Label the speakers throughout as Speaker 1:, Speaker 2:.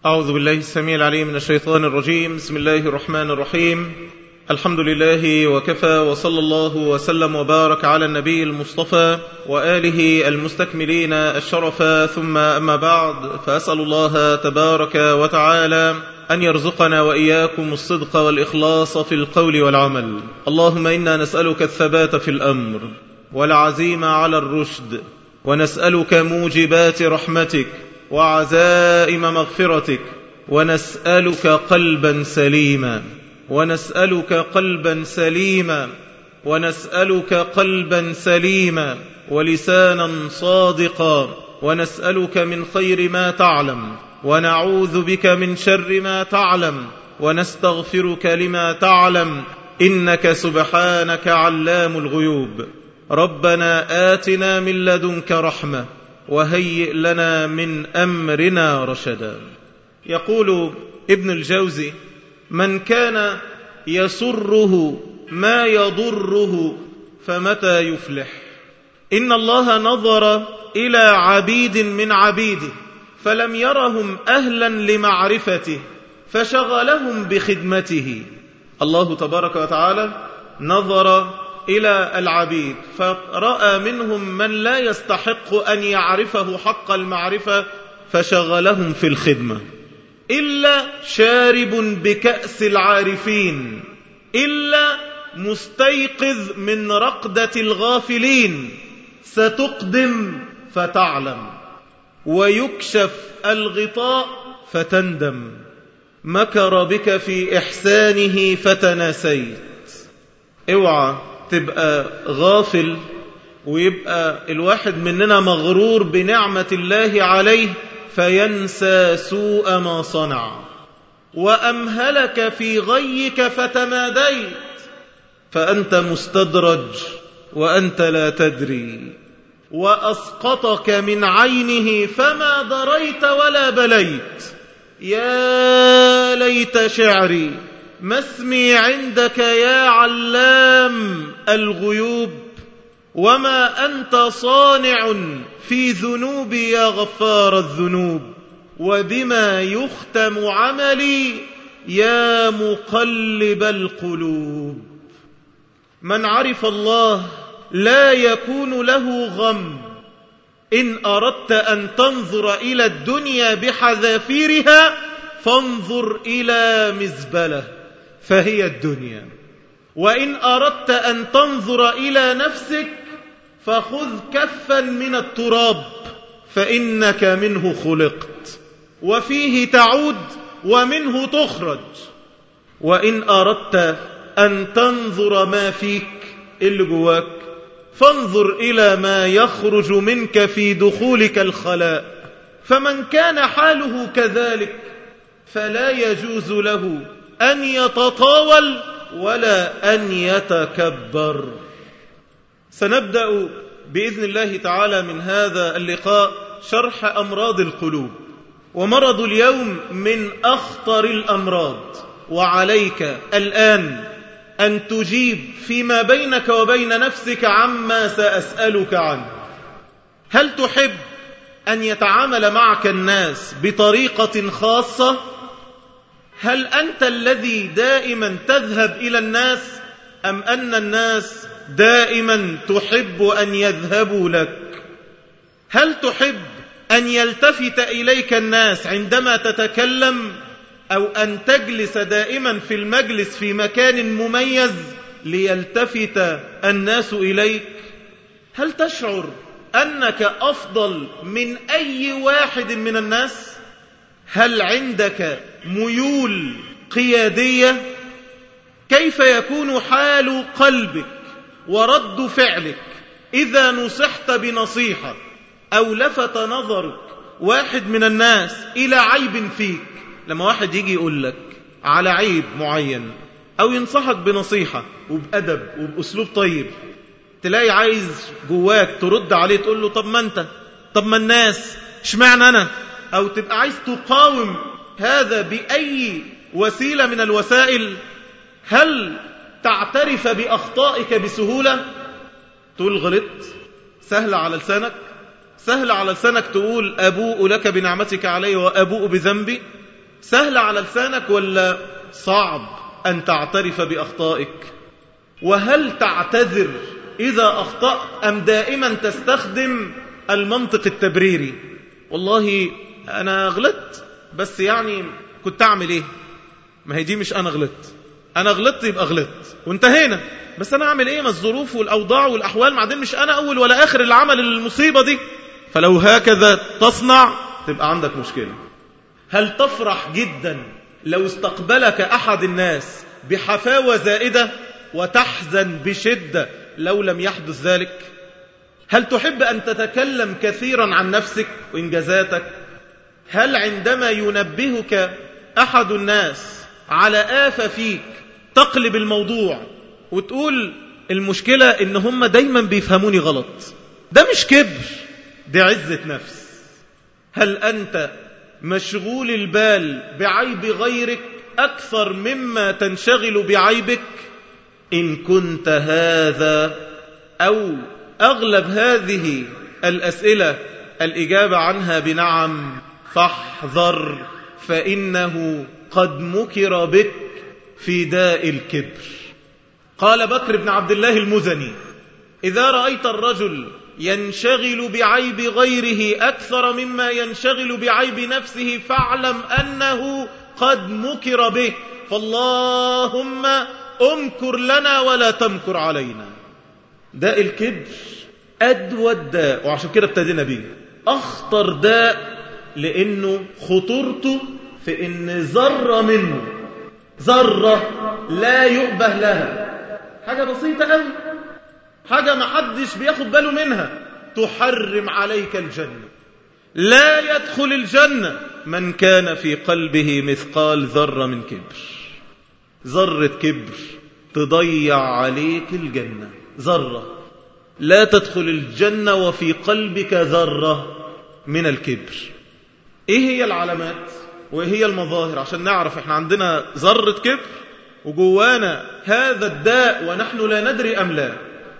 Speaker 1: أعوذ بالله السميع العليم من الشيطان الرجيم. بسم الله الرحمن الرحيم. الحمد لله وكفى، وصلى الله وسلم وبارك على النبي المصطفى وآله المستكملين الشرفا، ثم أما بعد، فأسأل الله تبارك وتعالى أن يرزقنا وإياكم الصدق والإخلاص في القول والعمل. اللهم إنا نسألك الثبات في الأمر والعزيمة على الرشد، ونسألك موجبات رحمتك وعزائم مغفرتك، ونسألك قلبا سليما، ونسألك قلبا سليما، ونسألك قلبا سليما، ولسانا صادقا، ونسألك من خير ما تعلم، ونعوذ بك من شر ما تعلم، ونستغفرك لما تعلم، إنك سبحانك علام الغيوب. ربنا آتنا من لدنك رحمة وهيئ لنا من أمرنا رشدا. يقول ابن الجوزي: من كان يسره ما يضره فمتى يفلح؟ إن الله نظر إلى عبيد من عبيده فلم يرهم أهلا لمعرفته فشغلهم بخدمته. الله تبارك وتعالى نظر إلى العبيد فرأى منهم من لا يستحق أن يعرفه حق المعرفة فشغلهم في الخدمة. إلا شارب بكأس العارفين، إلا مستيقظ من رقدة الغافلين، ستقدم فتعلم ويكشف الغطاء فتندم. مكر بك في إحسانه فتناسيت. اوعى تبقى غافل ويبقى الواحد مننا مغرور بنعمة الله عليه فينسى سوء ما صنع. وأمهلك في غيك فتماديت، فأنت مستدرج وأنت لا تدري. وأسقطك من عينه فما دريت ولا بليت. يا ليت شعري ما اسمي عندك يا علام الغيوب، وما أنت صانع في ذنوبي يا غفار الذنوب، وبما يختم عملي يا مقلب القلوب. من عرف الله لا يكون له غم. إن أردت أن تنظر إلى الدنيا بحذافيرها فانظر إلى مزبلة فهي الدنيا، وإن أردت أن تنظر إلى نفسك فخذ كفا من التراب فإنك منه خلقت وفيه تعود ومنه تخرج. وإن أردت أن تنظر ما فيك اللي جواك فانظر إلى ما يخرج منك في دخولك الخلاء. فمن كان حاله كذلك فلا يجوز له أن يتطاول ولا أن يتكبر. سنبدأ بإذن الله تعالى من هذا اللقاء شرح أمراض القلوب. ومرض اليوم من أخطر الأمراض، وعليك الآن أن تجيب فيما بينك وبين نفسك عما سأسألك عنه. هل تحب أن يتعامل معك الناس بطريقة خاصة؟ هل أنت الذي دائما تذهب إلى الناس، أم أن الناس دائما تحب أن يذهبوا لك؟ هل تحب أن يلتفت إليك الناس عندما تتكلم، أو أن تجلس دائما في المجلس في مكان مميز ليلتفت الناس إليك؟ هل تشعر أنك أفضل من أي واحد من الناس؟ هل عندك ميول قيادية؟ كيف يكون حال قلبك ورد فعلك إذا نصحت بنصيحة أو لفت نظرك واحد من الناس إلى عيب فيك؟ لما واحد يجي يقول لك على عيب معين أو ينصحك بنصيحة وبأدب وبأسلوب طيب، تلاقي عايز جواك ترد عليه تقول له طب ما الناس اشمعنى أنا؟ أو تبقى عايز تقاوم هذا بأي وسيلة من الوسائل. هل تعترف بأخطائك بسهولة؟ تقول غلطت، سهل على لسانك، سهل على لسانك تقول أبوء لك بنعمتك علي وأبوء بذنبي. سهل على لسانك ولا صعب أن تعترف بأخطائك؟ وهل تعتذر إذا أخطأت أم دائما تستخدم المنطق التبريري؟ والله أنا غلطت، بس يعني كنت أعمل إيه؟ ما هي دي مش أنا غلطت، أنا غلطت يبقى غلطت وانتهينا، بس أنا أعمل إيه؟ ما الظروف والأوضاع والأحوال، بعدين مش أنا أول ولا آخر اللي عمل المصيبة دي. فلو هكذا تصنع تبقى عندك مشكلة. هل تفرح جدا لو استقبلك أحد الناس بحفاوة زائدة وتحزن بشدة لو لم يحدث ذلك؟ هل تحب أن تتكلم كثيرا عن نفسك وإنجازاتك؟ هل عندما ينبهك أحد الناس على آفة فيك تقلب الموضوع وتقول المشكلة إن هم دايما بيفهموني غلط؟ ده مش كبر، ده عزة نفس. هل أنت مشغول البال بعيب غيرك أكثر مما تنشغل بعيبك؟ إن كنت هذا أو أغلب هذه الأسئلة الإجابة عنها بنعم، فاحذر، فإنه قد مكر بك في داء الكبر. قال بكر بن عبد الله المزني: إذا رأيت الرجل ينشغل بعيب غيره أكثر مما ينشغل بعيب نفسه فاعلم أنه قد مكر به، فاللهم أمكر لنا ولا تمكر علينا. داء الكبر أدوى الداء، وعشان كده ابتدينا بيه أخطر داء، لأنه خطورته في إن ذرة منه، ذرة لا يؤبه لها، حاجة بسيطة قوي، حاجة ما حدش بياخد باله منها، تحرم عليك الجنة. لا يدخل الجنة من كان في قلبه مثقال ذرة من كبر. ذرة كبر تضيع عليك الجنة، ذرة. لا تدخل الجنة وفي قلبك ذرة من الكبر. ايه هي العلامات وايه هي المظاهر عشان نعرف احنا عندنا ذرة كبر وجوانا هذا الداء ونحن لا ندري أم لا؟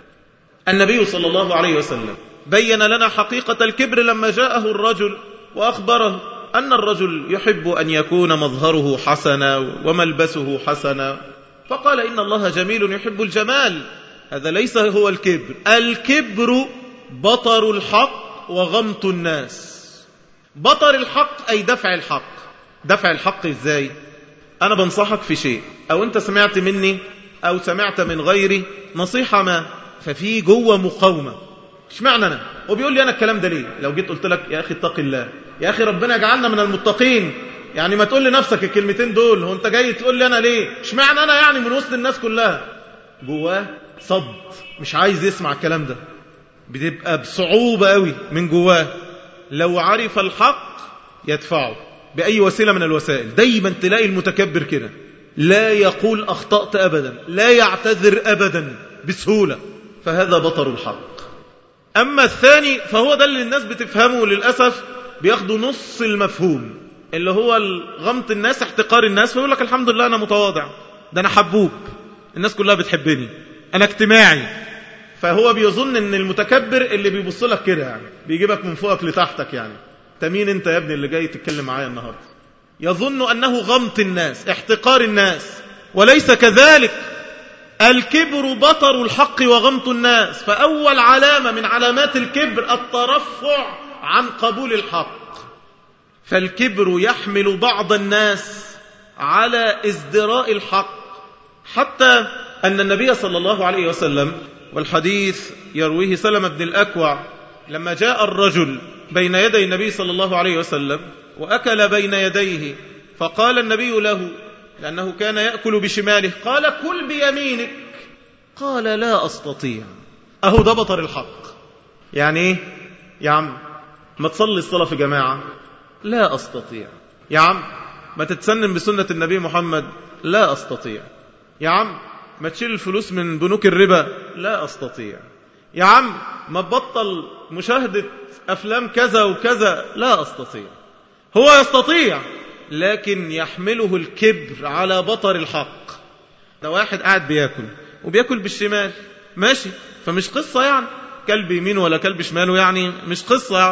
Speaker 1: النبي صلى الله عليه وسلم بين لنا حقيقة الكبر لما جاءه الرجل وأخبره أن الرجل يحب أن يكون مظهره حسنا وملبسه حسنا، فقال إن الله جميل يحب الجمال. هذا ليس هو الكبر. الكبر بطر الحق وغمط الناس. بطر الحق أي دفع الحق. دفع الحق إزاي؟ أنا بنصحك في شيء، أو أنت سمعت مني أو سمعت من غيري نصيحة ما، ففي جوه مقاومة. اشمعنى أنا؟ وبيقول لي أنا الكلام ده ليه؟ لو جيت قلت لك يا أخي اتق الله، يا أخي ربنا يجعلنا من المتقين، يعني ما تقول لنفسك الكلمتين دول، هو أنت جاي تقول لي أنا ليه؟ اشمعنى أنا يعني من وسط الناس كلها؟ جواه صد، مش عايز يسمع الكلام ده، بتبقى بصعوبة قوي من جواه. لو عرف الحق يدفعه بأي وسيلة من الوسائل. دايما تلاقي المتكبر كده، لا يقول أخطأت أبدا، لا يعتذر أبدا بسهولة، فهذا بطر الحق. أما الثاني فهو ده اللي الناس بتفهمه، للأسف بياخدوا نص المفهوم، اللي هو غمط الناس، احتقار الناس، فيقول لك الحمد لله أنا متواضع، ده أنا حبوب، الناس كلها بتحبني، أنا اجتماعي. فهو بيظن ان المتكبر اللي بيبص لك كده، يعني بيجيبك من فوقك لتحتك، يعني تمين انت يا ابني اللي جاي تتكلم معايا النهارده؟ يظن انه غمط الناس، احتقار الناس، وليس كذلك. الكبر بطر الحق وغمط الناس. فأول علامة من علامات الكبر الترفع عن قبول الحق. فالكبر يحمل بعض الناس على ازدراء الحق، حتى أن النبي صلى الله عليه وسلم، والحديث يرويه سلمة بن الأكوع، لما جاء الرجل بين يدي النبي صلى الله عليه وسلم وأكل بين يديه، فقال النبي له، لأنه كان يأكل بشماله، قال كل بيمينك، قال لا أستطيع. أهو ده بطر الحق. يعني إيه؟ يا عم ما تصلي الصلاة في جماعة، لا أستطيع. يا عم ما تتسنن بسنة النبي محمد، لا أستطيع. يا عم ما تشيل الفلوس من بنوك الربا، لا أستطيع. يا عم ما تبطل مشاهدة أفلام كذا وكذا، لا أستطيع. هو يستطيع، لكن يحمله الكبر على بطر الحق. ده واحد قاعد بياكل وبياكل بالشمال، ماشي، فمش قصة يعني كلب يمين ولا كلب شماله، يعني مش قصة يعني.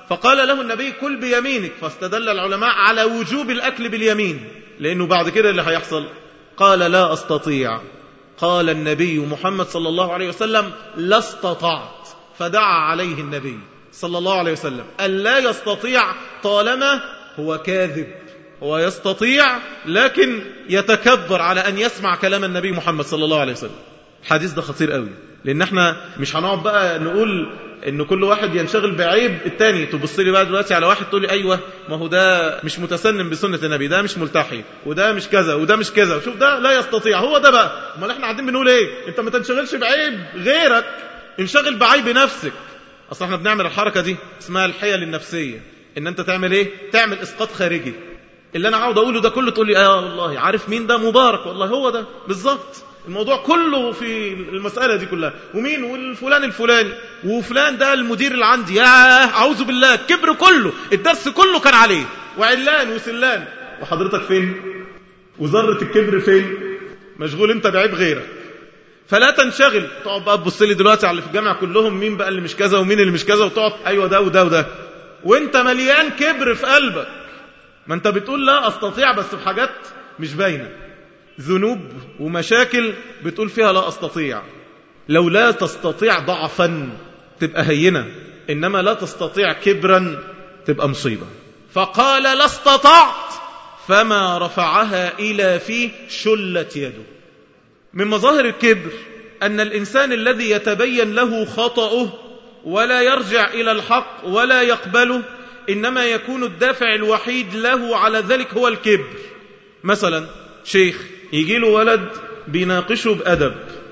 Speaker 1: فقال له النبي كل بيمينك، فاستدل العلماء على وجوب الأكل باليمين، لأنه بعد كده اللي هيحصل. قال لا أستطيع. قال النبي محمد صلى الله عليه وسلم لا استطعت، فدعا عليه النبي صلى الله عليه وسلم أن لا يستطيع طالما هو كاذب. هو يستطيع لكن يتكبر على أن يسمع كلام النبي محمد صلى الله عليه وسلم. الحديث ده خطير قوي، لأن احنا مش هنقعد بقى نقول ان كل واحد ينشغل بعيب التاني. تبص لي بقى دلوقتي على واحد تقول لي ايوه ما هو ده مش متسنن بسنة النبي، ده مش ملتحي، وده مش كذا وده مش كذا، وشوف ده لا يستطيع، هو ده بقى. امال احنا قاعدين بنقول ايه؟ انت ما تنشغلش بعيب غيرك، انشغل بعيب نفسك. اصل احنا بنعمل الحركة دي اسمها الحيل النفسية، ان انت تعمل ايه؟ تعمل اسقاط خارجي. اللي انا عاوز اقوله ده كله تقول لي والله عارف مين ده؟ مبارك، والله هو ده بالظبط. الموضوع كله في المسألة دي كلها. ومين؟ والفلان الفلاني، وفلان ده المدير اللي عندي، يا أعوذ بالله، كبر كله، الدرس كله كان عليه، وعلان وسلان، وحضرتك فين؟ وذرة الكبر فين؟ مشغول انت بعيب غيرك. فلا تنشغل تقعد بقى تبص لي دلوقتي على اللي في الجامعة كلهم مين بقى اللي مش كذا ومين اللي مش كذا، وتقعد ايوه ده وده وده، وانت مليان كبر في قلبك. ما انت بتقول لا استطيع بس في حاجات مش باينه، ذنوب ومشاكل بتقول فيها لا أستطيع. لو لا تستطيع ضعفا تبقى هينة، إنما لا تستطيع كبرا تبقى مصيبة. فقال لا استطعت، فما رفعها إلى فيه شلت يده. من مظاهر الكبر أن الإنسان الذي يتبين له خطأه ولا يرجع إلى الحق ولا يقبله، إنما يكون الدافع الوحيد له على ذلك هو الكبر. مثلا شيخ يجي له ولد بيناقشه بأدب،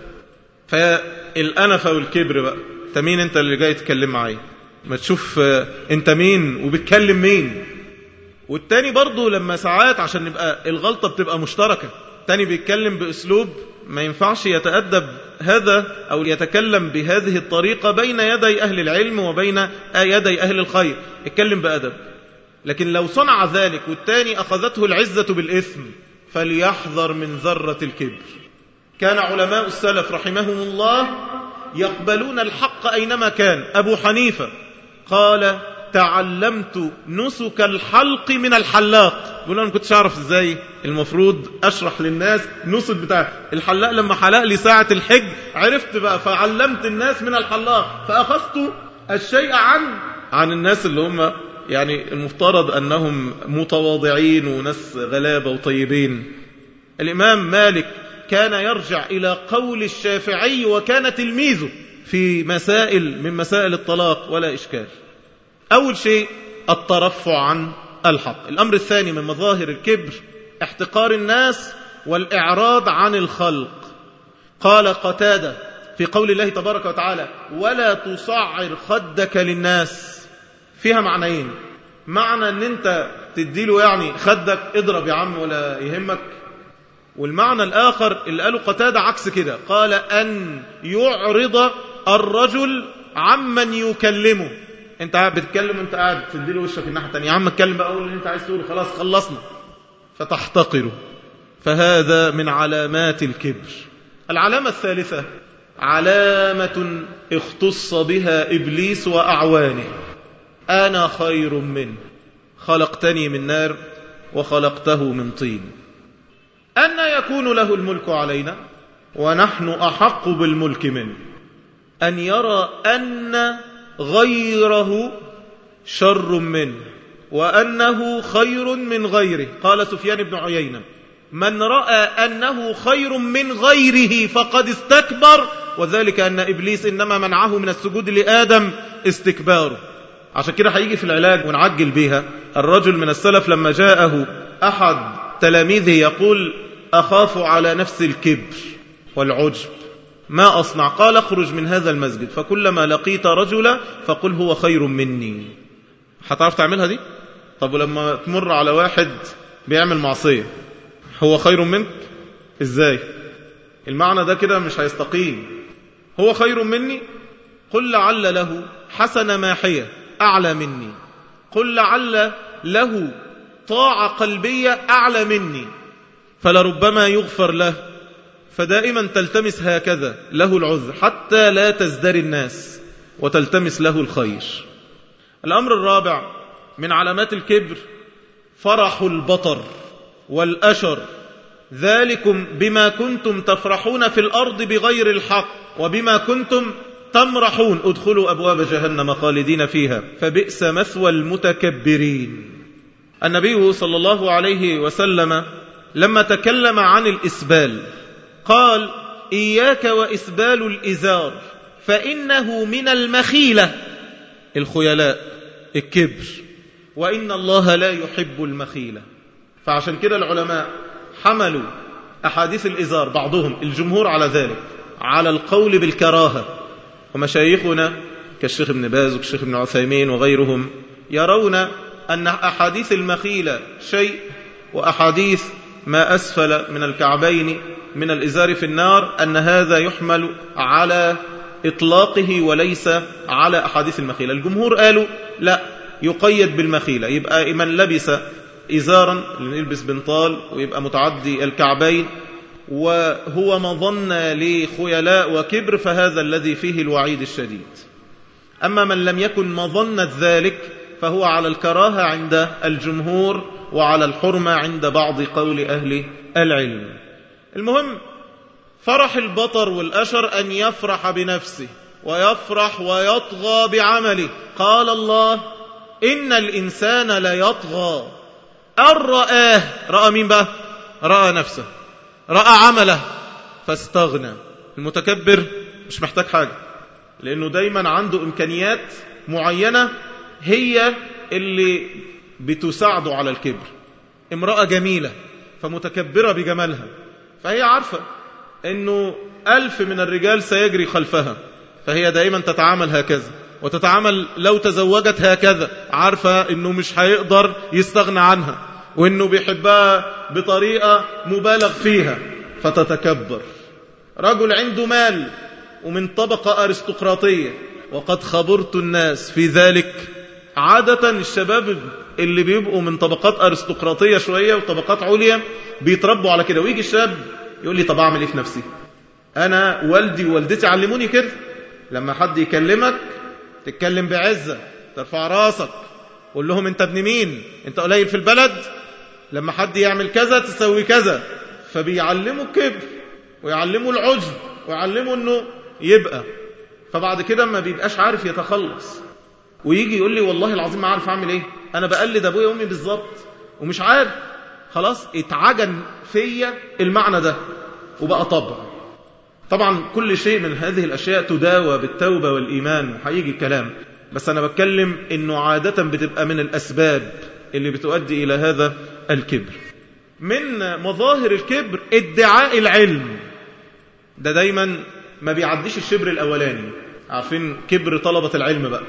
Speaker 1: فالأنفة والكبر بقى، انت مين انت اللي جاي تتكلم معايا؟ ما تشوف انت مين وبتكلم مين. والتاني برضو لما ساعات عشان نبقى الغلطة بتبقى مشتركة، التاني بيتكلم بأسلوب ما ينفعش يتأدب هذا أو يتكلم بهذه الطريقة بين يدي أهل العلم وبين يدي أهل الخير، اتكلم بأدب. لكن لو صنع ذلك والتاني أخذته العزة بالإثم، فليحذر من ذرة الكبر. كان علماء السلف رحمهم الله يقبلون الحق أينما كان. أبو حنيفة قال تعلمت نسك الحلق من الحلاق. يقول أنا كنتش أعرف إزاي المفروض أشرح للناس نسك بتاع الحلاق، لما حلق لي ساعة الحج عرفت بقى، فعلمت الناس من الحلاق، فأخذت الشيء عن الناس اللي هم يعني المفترض أنهم متواضعين وناس غلابة وطيبين. الإمام مالك كان يرجع إلى قول الشافعي وكان تلميذه في مسائل من مسائل الطلاق ولا إشكال. أول شيء الترفع عن الحق. الأمر الثاني من مظاهر الكبر احتقار الناس والإعراض عن الخلق. قال قتادة في قول الله تبارك وتعالى ولا تصعر خدك للناس، فيها معنيين. معنى ان انت تديله يعني خدك اضرب يا عم ولا يهمك، والمعنى الآخر اللي قاله قتادة عكس كده، قال أن يعرض الرجل عمن يكلمه. انت قاعد بتتكلم وانت قاعد تديله وشك الناحية التانية، يا عم اتكلم بقى، قول اللي انت عايز تقوله، خلاص خلصنا، فتحتقره. فهذا من علامات الكبر. العلامة الثالثة علامة اختص بها إبليس وأعوانه. أنا خير منه، خلقتني من نار وخلقته من طين. أن يكون له الملك علينا ونحن أحق بالملك منه. أن يرى أن غيره شر منه وأنه خير من غيره. قال سفيان بن عيينة من رأى أنه خير من غيره فقد استكبر، وذلك أن إبليس إنما منعه من السجود لآدم استكباره. عشان كده هيجي في العلاج ونعجل بيها. الرجل من السلف لما جاءه أحد تلاميذه يقول أخاف على نفس الكبر والعجب، ما أصنع؟ قال اخرج من هذا المسجد فكلما لقيت رجلا فقل هو خير مني. هتعرف تعملها دي؟ طب ولما تمر على واحد بيعمل معصية هو خير منك ازاي؟ المعنى ده كده مش هيستقيم. هو خير مني، قل لعل له حسن ماحية أعلى مني، قل لعل له طاعة قلبية أعلى مني، فلربما يغفر له. فدائما تلتمس هكذا له العذر حتى لا تزدري الناس وتلتمس له الخير. الأمر الرابع من علامات الكبر فرح البطر والأشر، ذلكم بما كنتم تفرحون في الأرض بغير الحق وبما كنتم تمرحون ادخلوا أبواب جهنم خالدين فيها فبئس مثوى المتكبرين. النبي صلى الله عليه وسلم لما تكلم عن الإسبال قال إياك وإسبال الإزار فإنه من المخيلة، الخيلاء، الكبر، وإن الله لا يحب المخيلة. فعشان كده العلماء حملوا أحاديث الإزار بعضهم الجمهور على ذلك على القول بالكراهة، ومشايخنا كالشيخ ابن باز والشيخ ابن عثيمين وغيرهم يرون أن أحاديث المخيلة شيء وأحاديث ما أسفل من الكعبين من الإزار في النار أن هذا يحمل على إطلاقه وليس على أحاديث المخيلة. الجمهور قالوا لا، يقيد بالمخيلة، يبقى من لبس إزارا اللي يلبس بنطال ويبقى متعدي الكعبين وهو مظنة لخيلاء وكبر فهذا الذي فيه الوعيد الشديد. أما من لم يكن مظنة ذلك فهو على الكراهة عند الجمهور وعلى الحرمة عند بعض قول أهل العلم. المهم فرح البطر والأشر أن يفرح بنفسه ويفرح ويطغى بعمله. قال الله إن الإنسان ليطغى أن رآه، رأى مين بقى؟ رأى نفسه، رأى عمله فاستغنى. المتكبر مش محتاج حاجة لأنه دايما عنده إمكانيات معينة هي اللي بتساعده على الكبر. امرأة جميلة فمتكبرة بجمالها، فهي عارفة أنه 1000 من الرجال سيجري خلفها، فهي دائما تتعامل هكذا، وتتعامل لو تزوجت هكذا، عارفة أنه مش هيقدر يستغنى عنها وأنه بيحبها بطريقة مبالغ فيها فتتكبر. رجل عنده مال ومن طبقة أرستقراطية وقد خبرت الناس في ذلك، عادة الشباب اللي بيبقوا من طبقات أرستقراطية شوية وطبقات عليا بيتربوا على كده، ويجي الشاب يقول لي طب أعمل إيه في نفسي؟ أنا والدي ووالدتي علموني كده، لما حد يكلمك تتكلم بعزة، ترفع راسك، قول لهم أنت ابن مين؟ أنت قليل في البلد؟ لما حد يعمل كذا تسوي كذا. فبيعلموا الكبر ويعلموا العجب ويعلموا أنه يبقى، فبعد كده ما بيبقاش عارف يتخلص، ويجي يقول لي والله العظيم ما عارف أعمل إيه، أنا بقلد أبويا وأمي بالظبط ومش عارف. خلاص اتعجن فيا المعنى ده وبقى طبع. طبعا كل شيء من هذه الأشياء تداوى بالتوبة والإيمان وحيجي الكلام، بس أنا بتكلم إنه عادة بتبقى من الأسباب اللي بتؤدي إلى هذا الكبر. من مظاهر الكبر ادعاء العلم، ده دايما ما بيعديش الشبر الأولاني. عارفين كبر طلبة العلم بقى،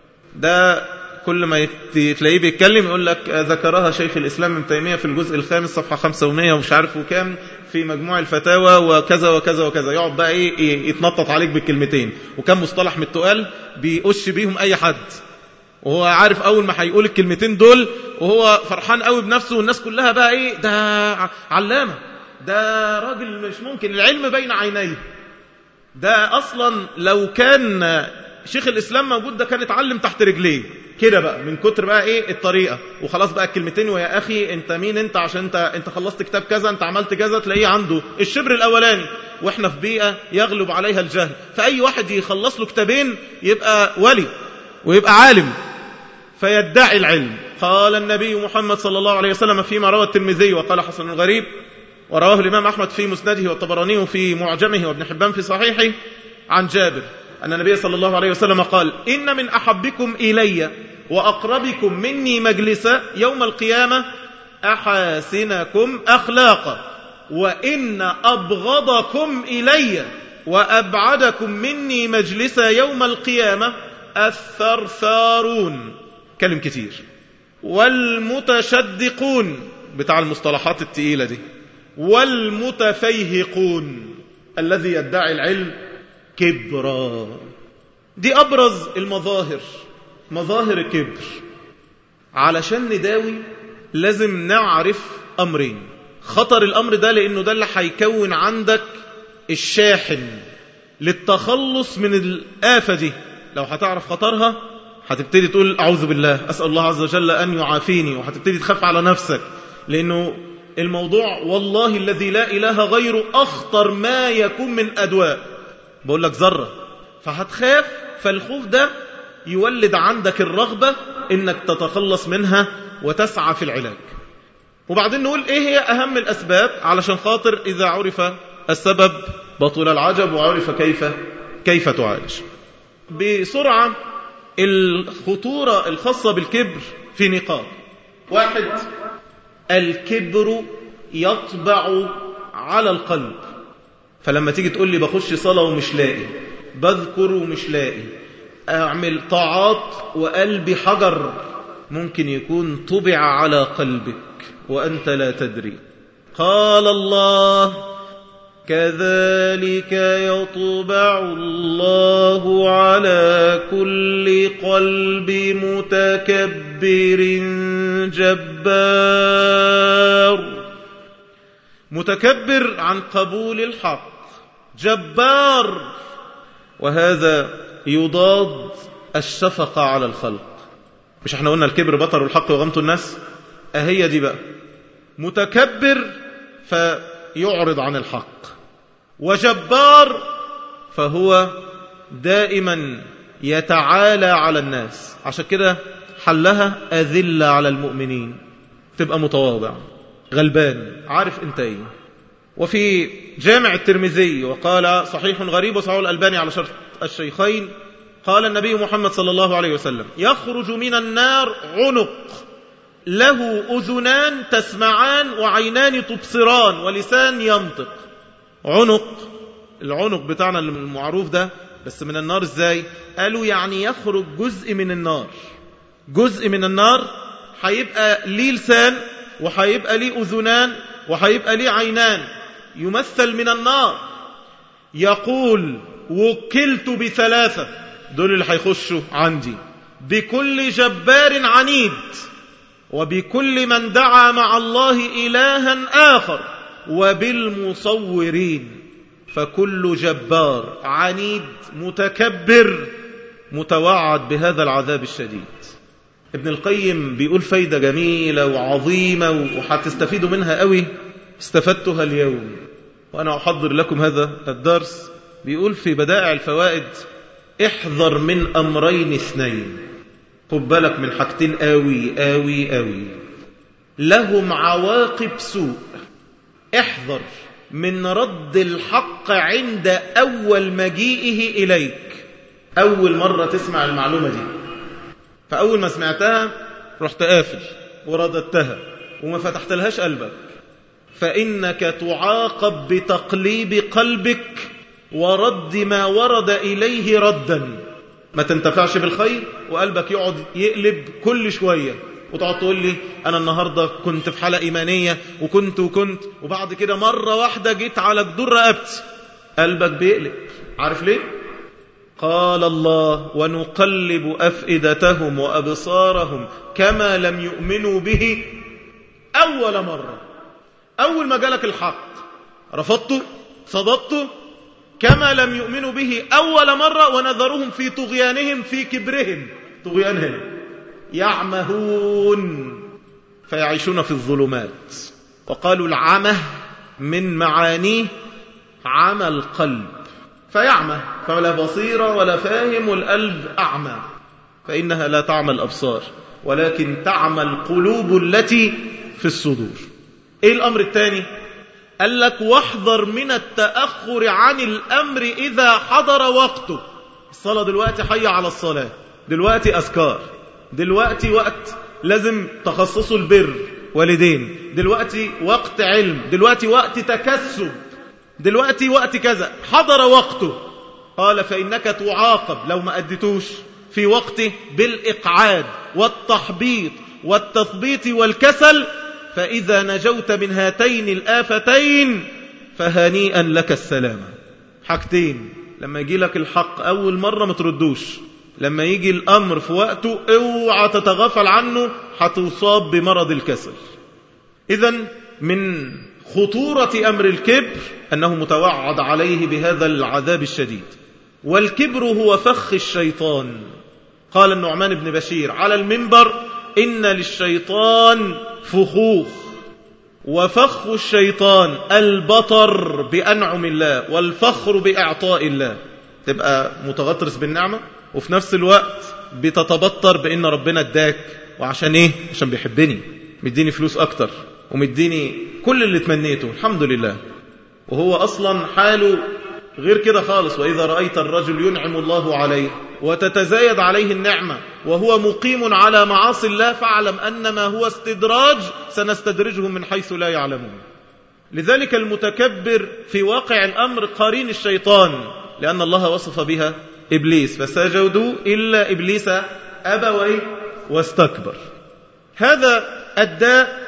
Speaker 1: ده كل ما تلاقيه بيتكلم يقول لك ذكرها شيخ الإسلام ابن تيمية في الجزء الخامس صفحة 500 ومش عارف وكام في مجموع الفتاوى وكذا وكذا وكذا، يقعد بقى ايه يتنطط عليك بالكلمتين، وكم مصطلح من التقال بيقش بيهم اي حد، وهو عارف اول ما هيقول الكلمتين دول وهو فرحان قوي بنفسه، والناس كلها بقى ايه ده علامة، ده راجل مش ممكن، العلم بين عينيه. ده اصلا لو كان شيخ الإسلام موجود ده كان اتعلم تحت رجليه كده بقى من كتر بقى ايه الطريقة، وخلاص بقى الكلمتين ويا أخي انت مين انت عشان انت خلصت كتاب كذا، انت عملت كذا، تلاقيه عنده الشبر الأولاني. واحنا في بيئة يغلب عليها الجهل، فأي واحد يخلص له كتابين يبقى ولي ويبقى عالم فيدعي العلم. قال النبي محمد صلى الله عليه وسلم فيما روى الترمذي وقال حسن غريب، ورواه الإمام أحمد في مسنده والطبراني في معجمه وابن حبان في صحيحه عن جابر أن النبي صلى الله عليه وسلم قال إن من أحبكم إلي وأقربكم مني مجلسا يوم القيامة أحاسنكم أخلاقا، وإن أبغضكم إلي وأبعدكم مني مجلسا يوم القيامة الثرثارون، كلم كتير، والمتشدقون بتاع المصطلحات التقيلة دي، والمتفيهقون الذي يدعي العلم كبرا. دي أبرز المظاهر، مظاهر الكبر. علشان نداوي لازم نعرف أمرين. خطر الأمر ده لأنه ده اللي هيكون عندك الشاحن للتخلص من الآفة دي. لو هتعرف خطرها هتبتدي تقول أعوذ بالله، أسأل الله عز وجل أن يعافيني، وهتبتدي تخاف على نفسك، لأنه الموضوع والله الذي لا إله غيره أخطر ما يكون من أدواء، بقول لك ذرة، فهتخاف، فالخوف ده يولد عندك الرغبة إنك تتخلص منها وتسعى في العلاج. وبعدين نقول إيه هي أهم الأسباب، علشان خاطر إذا عرف السبب بطل العجب، وعرف كيف تعالج. بسرعة، الخطورة الخاصة بالكبر في نقاط. 1، الكبر يطبع على القلب. فلما تيجي تقول لي بخش صلاة ومش لاقي، بذكر ومش لاقي، أعمل طاعات وقلبي حجر، ممكن يكون طبع على قلبك وأنت لا تدري. قال الله: كذلك يطبع الله على كل قلب متكبر جبار. متكبر عن قبول الحق، جبار، وهذا يضاد الشفقة على الخلق. مش احنا قلنا الكبر بطر الحق وغمط الناس؟ اهي دي بقى، متكبر فيعرض عن الحق، وجبار فهو دائما يتعالى على الناس. عشان كده حلها أذل على المؤمنين، تبقى متواضع غلبان، عارف انت ايه. وفي جامع الترمذي وقال صحيح غريب وصحيح الألباني على شرط الشيخين، قال النبي محمد صلى الله عليه وسلم: يخرج من النار عنق له أذنان تسمعان وعينان تبصران ولسان ينطق. العنق بتاعنا المعروف ده، بس من النار ازاي؟ قالوا يعني يخرج جزء من النار، جزء من النار هيبقى ليه لسان، وهيبقى ليه أذنان، وهيبقى ليه عينان، يمثل من النار. يقول: وكلت ب3، دول اللي هيخشوا عندي، بكل جبار عنيد، وبكل من دعا مع الله إلها آخر، وبالمصورين. فكل جبار عنيد متكبر متوعد بهذا العذاب الشديد. ابن القيم بيقول فايدة جميلة وعظيمة وهتستفيدوا منها قوي، استفدتها اليوم وأنا أحضر لكم هذا الدرس. بيقول في بدائع الفوائد: احذر من أمرين اثنين، خد بالك من حاجتين قوي قوي قوي، لهم عواقب سوء. احذر من رد الحق عند أول مجيئه إليك. أول مرة تسمع المعلومة دي، فأول ما سمعتها رحت قافل ورددتها وما فتحت لهاش قلبك، فإنك تعاقب بتقليب قلبك ورد ما ورد إليه ردا. ما تنتفعش بالخير وقلبك يقعد يقلب كل شوية، وتقعد تقول لي أنا النهاردة كنت في حالة إيمانية وكنت وبعد كده مرة واحدة جيت على جدور رقبتي، قلبك بيقلب. عارف ليه؟ قال الله: ونقلب أفئدتهم وأبصارهم كما لم يؤمنوا به أول مرة. أول ما جالك الحق رفضته، صددته، كما لم يؤمنوا به أول مرة، ونذرهم في طغيانهم، في كبرهم، طغيانهم، يعمهون فيعيشون في الظلمات. وقالوا العمى من معانيه عمى القلب، فيعمى، فلا بصيرة ولا فاهم، والقلب أعمى، فإنها لا تعمى الأبصار ولكن تعمى القلوب التي في الصدور. إيه الأمر الثاني؟ قال لك: واحذر من التأخر عن الأمر إذا حضر وقته. الصلاة دلوقتي حي على الصلاة، دلوقتي أذكار، دلوقتي وقت لازم تخصصوا البر والدين، دلوقتي وقت علم، دلوقتي وقت تكسب، دلوقتي وقت كذا، حضر وقته. قال: فإنك تعاقب لو ما أديتوش في وقته بالإقعاد والتحبيط والتثبيط والكسل. فإذا نجوت من هاتين الآفتين فهنيئا لك السلامة. حاجتين، لما يجي لك الحق أول مرة ما تردوش، لما يجي الأمر في وقته اوعى تتغافل عنه، هتصاب بمرض الكسل. إذن من خطورة أمر الكبر أنه متوعد عليه بهذا العذاب الشديد. والكبر هو فخ الشيطان. قال النعمان بن بشير على المنبر: إن للشيطان فخوخ، وفخ الشيطان البطر بأنعم الله والفخر بإعطاء الله. تبقى متغطرس بالنعمة وفي نفس الوقت بتتبطر بأن ربنا اداك. وعشان ايه؟ عشان بيحبني، مديني فلوس اكتر ومديني كل اللي تمنيته، الحمد لله. وهو اصلا حاله غير كده خالص. وإذا رأيت الرجل ينعم الله عليه وتتزايد عليه النعمة وهو مقيم على معاصي الله، فاعلم أنما هو استدراج، سنستدرجهم من حيث لا يعلمون. لذلك المتكبر في واقع الأمر قرين الشيطان، لأن الله وصف بها إبليس: فسجدوا إلا إبليس أبى واستكبر. هذا الداء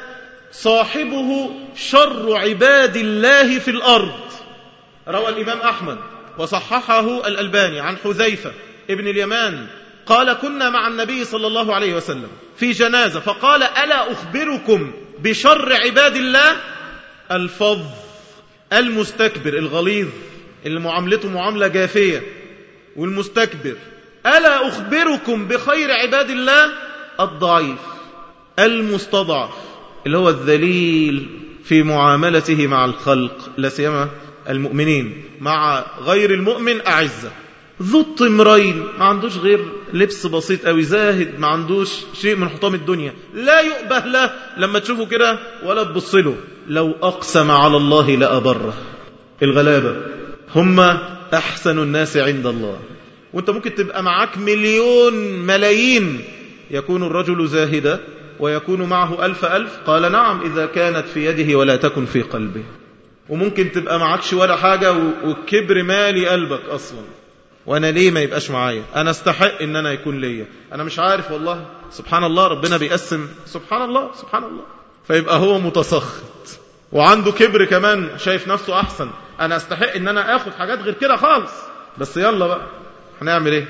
Speaker 1: صاحبه شر عباد الله في الأرض. روى الإمام أحمد وصححه الألباني عن حذيفة ابن اليمان قال: كنا مع النبي صلى الله عليه وسلم في جنازة، فقال: ألا أخبركم بشر عباد الله؟ الفظ، المستكبر، الغليظ، اللي معاملته معاملة جافية، والمستكبر. ألا أخبركم بخير عباد الله؟ الضعيف، المستضعف، اللي هو الذليل في معاملته مع الخلق، لا سيما المؤمنين، مع غير المؤمن أعزة، ذو الطمرين، ما عندوش غير لبس بسيط أوي، زاهد، ما عندوش شيء من حطام الدنيا، لا يؤبه له لما تشوفه كده ولا تبص له. لو أقسم على الله لأبره. الغلابة هم أحسن الناس عند الله. وانت ممكن تبقى معاك مليون ملايين، يكون الرجل زاهدا ويكون معه ألف. قال: نعم، إذا كانت في يده ولا تكن في قلبه. وممكن تبقى معكش ولا حاجة والكبر مالي قلبك أصلا. وأنا ليه ما يبقاش معايا؟ أنا استحق إن أنا يكون ليا. أنا مش عارف والله، سبحان الله، ربنا بيقسم، سبحان الله سبحان الله. فيبقى هو متسخط وعنده كبر كمان، شايف نفسه أحسن. أنا استحق إن أنا آخد حاجات غير كده خالص، بس يلا بقى هنعمل إيه؟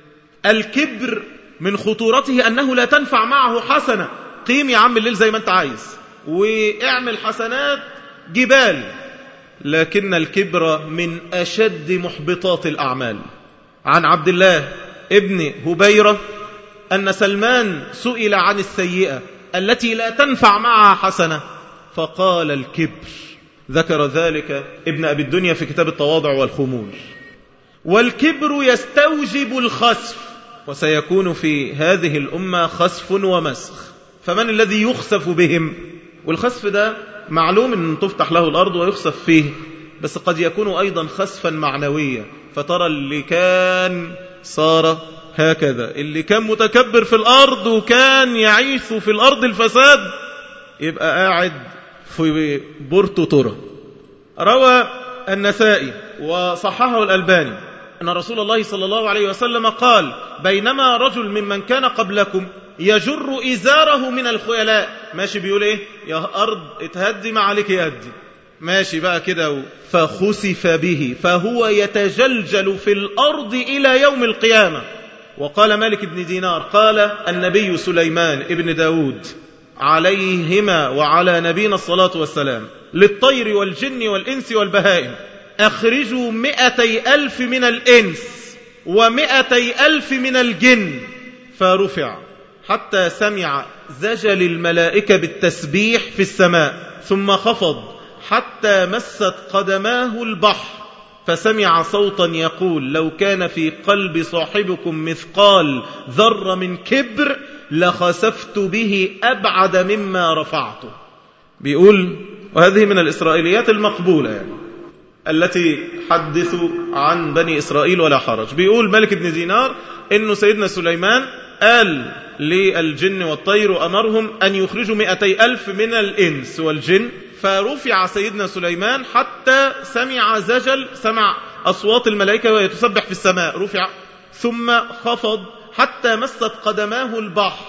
Speaker 1: الكبر من خطورته أنه لا تنفع معه حسنة. قيم يا عم الليل زي ما أنت عايز واعمل حسنات جبال، لكن الكبر من أشد محبطات الأعمال. عن عبد الله ابن هبيرة أن سلمان سئل عن السيئة التي لا تنفع معها حسنة، فقال: الكبر. ذكر ذلك ابن أبي الدنيا في كتاب التواضع والخمول. والكبر يستوجب الخسف، وسيكون في هذه الأمة خسف ومسخ. فمن الذي يخسف بهم؟ والخسف ده معلوم أن تفتح له الأرض ويخسف فيه، بس قد يكون أيضا خسفا معنويا. فترى اللي كان صار هكذا، اللي كان متكبر في الأرض وكان يعيش في الأرض الفساد، يبقى قاعد في بورتو تورا. روى النسائي وصححه الألباني أن رسول الله صلى الله عليه وسلم قال: بينما رجل ممن كان قبلكم يجر إزاره من الخيلاء، ماشي بيقول إيه؟ يا أرض اتهدي، ما عليك يهدي، ماشي بقى كده، فخسف به فهو يتجلجل في الأرض إلى يوم القيامة. وقال مالك بن دينار: قال النبي سليمان ابن داود عليهما وعلى نبينا الصلاة والسلام: للطير والجن والإنس والبهائم أخرجوا 200,000 من الإنس و200,000 من الجن، فرفع حتى سمع زجل الملائكة بالتسبيح في السماء، ثم خفض حتى مست قدماه البحر، فسمع صوتا يقول: لو كان في قلب صاحبكم مثقال ذرة من كبر لخسفت به أبعد مما رفعته. بيقول، وهذه من الإسرائيليات المقبولة يعني التي حدثوا عن بني إسرائيل ولا حرج. بيقول مالك بن دينار إنه سيدنا سليمان قال للجن والطير وأمرهم أن يخرجوا 200,000 من الإنس والجن، فرفع سيدنا سليمان حتى سمع أصوات الملائكة وهي تسبح في السماء، رفع ثم خفض حتى مست قدماه البحر،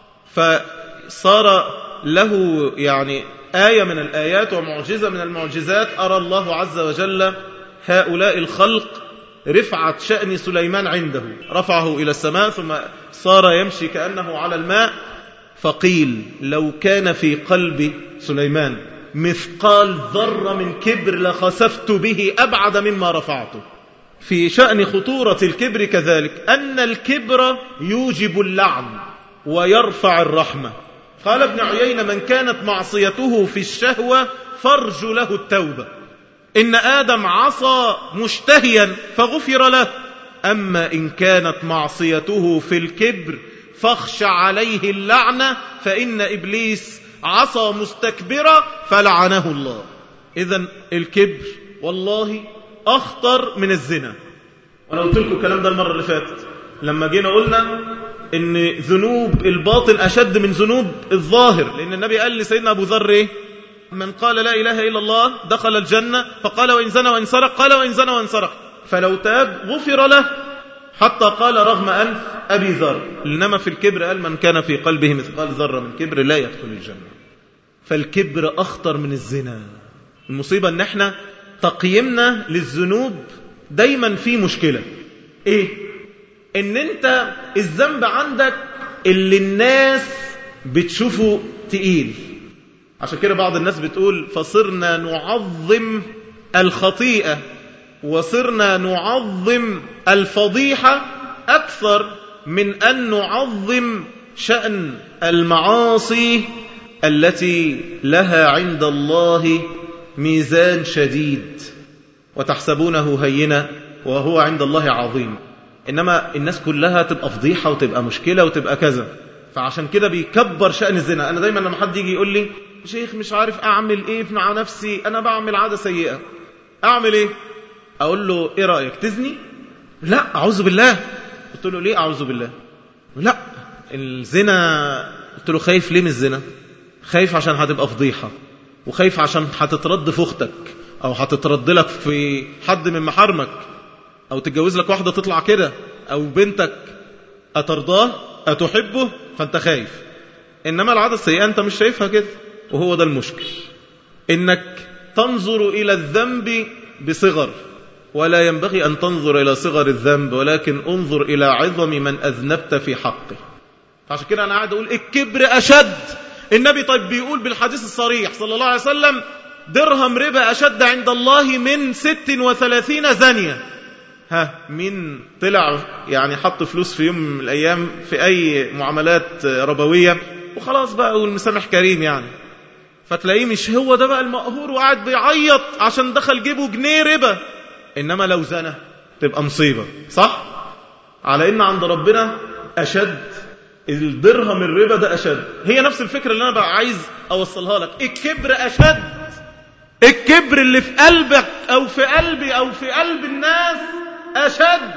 Speaker 1: فصار له يعني آية من الآيات ومعجزة من المعجزات. أرى الله عز وجل هؤلاء الخلق رفعت شأن سليمان عنده، رفعه إلى السماء ثم صار يمشي كأنه على الماء. فقيل: لو كان في قلب سليمان مثقال ذرة من كبر لخسفت به أبعد مما رفعته. في شأن خطورة الكبر كذلك أن الكبر يوجب اللعن ويرفع الرحمة. قال ابن عيينة: من كانت معصيته في الشهوة فارجو له التوبة. إن آدم عصى مشتهيا فغفر له، أما إن كانت معصيته في الكبر فاخشى عليه اللعنة، فإن إبليس عصى مستكبرا فلعنه الله. إذن الكبر والله أخطر من الزنا. وأنا قلت لكم الكلام ده المرة اللي فاتت لما جينا قلنا إن ذنوب الباطن أشد من ذنوب الظاهر، لأن النبي قال لسيدنا أبو ذر إيه؟ من قال لا إله إلا الله دخل الجنة، فقال وإن زنى وإن سرق، قال وإن زنى وإن سرق، فلو تاب غفر له، حتى قال رغم أنف أبي ذر. إنما في الكبر قال من كان في قلبه مثقال ذرة من كبر لا يدخل الجنة. فالكبر أخطر من الزنا. المصيبة أن احنا تقييمنا للذنوب دايما في مشكلة. إيه؟ إن أنت الذنب عندك اللي الناس بتشوفه تقيل. عشان كده بعض الناس بتقول فصرنا نعظم الخطيئة وصرنا نعظم الفضيحة أكثر من أن نعظم شأن المعاصي التي لها عند الله ميزان شديد، وتحسبونه هينا وهو عند الله عظيم. إنما الناس كلها تبقى فضيحة وتبقى مشكلة وتبقى كذا، فعشان كده بيكبر شأن الزنا. أنا دايما لما حد يجي يقول لي شيخ مش عارف أعمل إيه مع نفسي، أنا بعمل عادة سيئة، أعمل إيه؟ أقول له إيه رأيك تزني؟ لا أعوذ بالله. قلت له ليه أعوذ بالله؟ لا الزنا. قلت له خايف ليه من الزنا؟ خايف عشان هتبقى فضيحة، وخايف عشان هتترد في أختك، أو هتترد لك في حد من محارمك، أو تتجوز لك واحدة تطلع كده، أو بنتك أترضاه أتحبه فأنت خايف. إنما العادة السيئة أنت مش شايفها كده، وهو ده المشكل، إنك تنظر إلى الذنب بصغر، ولا ينبغي أن تنظر إلى صغر الذنب، ولكن انظر إلى عظم من أذنبت في حقه. عشان كده أنا قاعد أقول الكبر أشد. النبي طيب بيقول بالحديث الصريح صلى الله عليه وسلم درهم ربا أشد عند الله من 36 زانية. مين طلع يعني حط فلوس في يوم من الأيام في أي معاملات ربوية وخلاص بقى والمسامح كريم يعني، فتلاقيه مش هو ده بقى المقهور وقاعد بيعيط عشان دخل جيبه جنيه ربا. إنما لو زنى تبقى مصيبة، صح؟ على إن عند ربنا أشد الدرهم الربا ده أشد. هي نفس الفكرة اللي أنا بقى عايز أوصلها لك. الكبر أشد. الكبر اللي في قلبك أو في قلبي أو في قلب الناس أشد.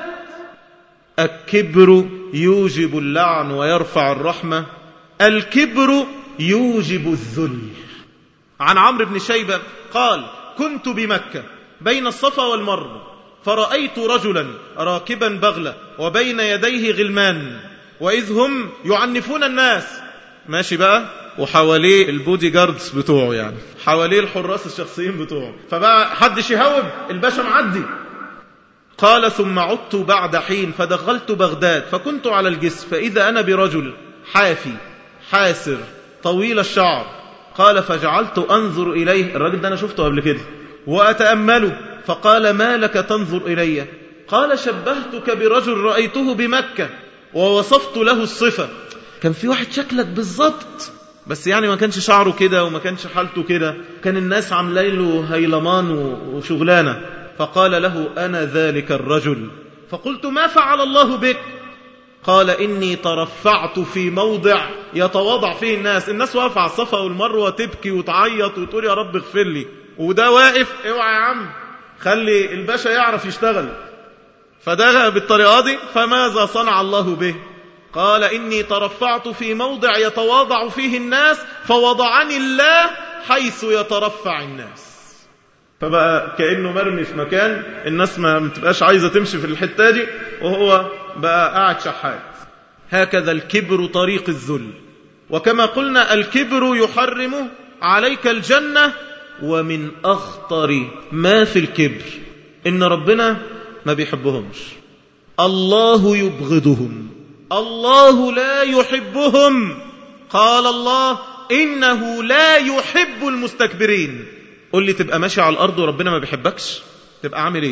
Speaker 1: الكبر يوجب اللعن ويرفع الرحمة. الكبر يوجب الذل. عن عمرو بن شيبة قال كنت بمكة بين الصفا والمروة، فرأيت رجلا راكبا بغلة وبين يديه غلمان، وإذ هم يعنفون الناس. ماشي بقى وحواليه البودي جاردز بتوعه، يعني حواليه الحراس الشخصيين بتوعه، فبقى حدش يهوب، الباشا معدي. قال ثم عدت بعد حين فدخلت بغداد فكنت على الجسر، فإذا أنا برجل حافي حاسر طويل الشعر. قال فجعلت أنظر إليه، الراجل ده أنا شفته قبل كده، وأتأمله. فقال ما لك تنظر إلي؟ قال شبهتك برجل رأيته بمكة ووصفت له الصفة. كان في واحد شكلك بالضبط، بس يعني ما كانش شعره كده وما كانش حالته كده، كان الناس عاملين له هيلمان وشغلانة. فقال له أنا ذلك الرجل. فقلت ما فعل الله بك؟ قال إني ترفعت في موضع يتواضع فيه الناس واقفة على الصفا والمروة تبكي وتعيط وتقول يا رب اغفر لي، وده واقف اوعى يا عم خلي الباشا يعرف يشتغل. فده بالطريقة دي فماذا صنع الله به؟ قال إني ترفعت في موضع يتواضع فيه الناس فوضعني الله حيث يترفع الناس. فبقى كأنه مرمي في مكان الناس ما بتبقاش عايزة تمشي في الحتة دي، وهو بقى قاعد شحات. هكذا الكبر طريق الذل. وكما قلنا الكبر يحرم عليك الجنة. ومن أخطر ما في الكبر إن ربنا ما بيحبهمش، الله يبغضهم، الله لا يحبهم. قال الله إنه لا يحب المستكبرين. قل لي تبقى ماشي على الأرض وربنا ما بيحبكش، تبقى عامل إيه؟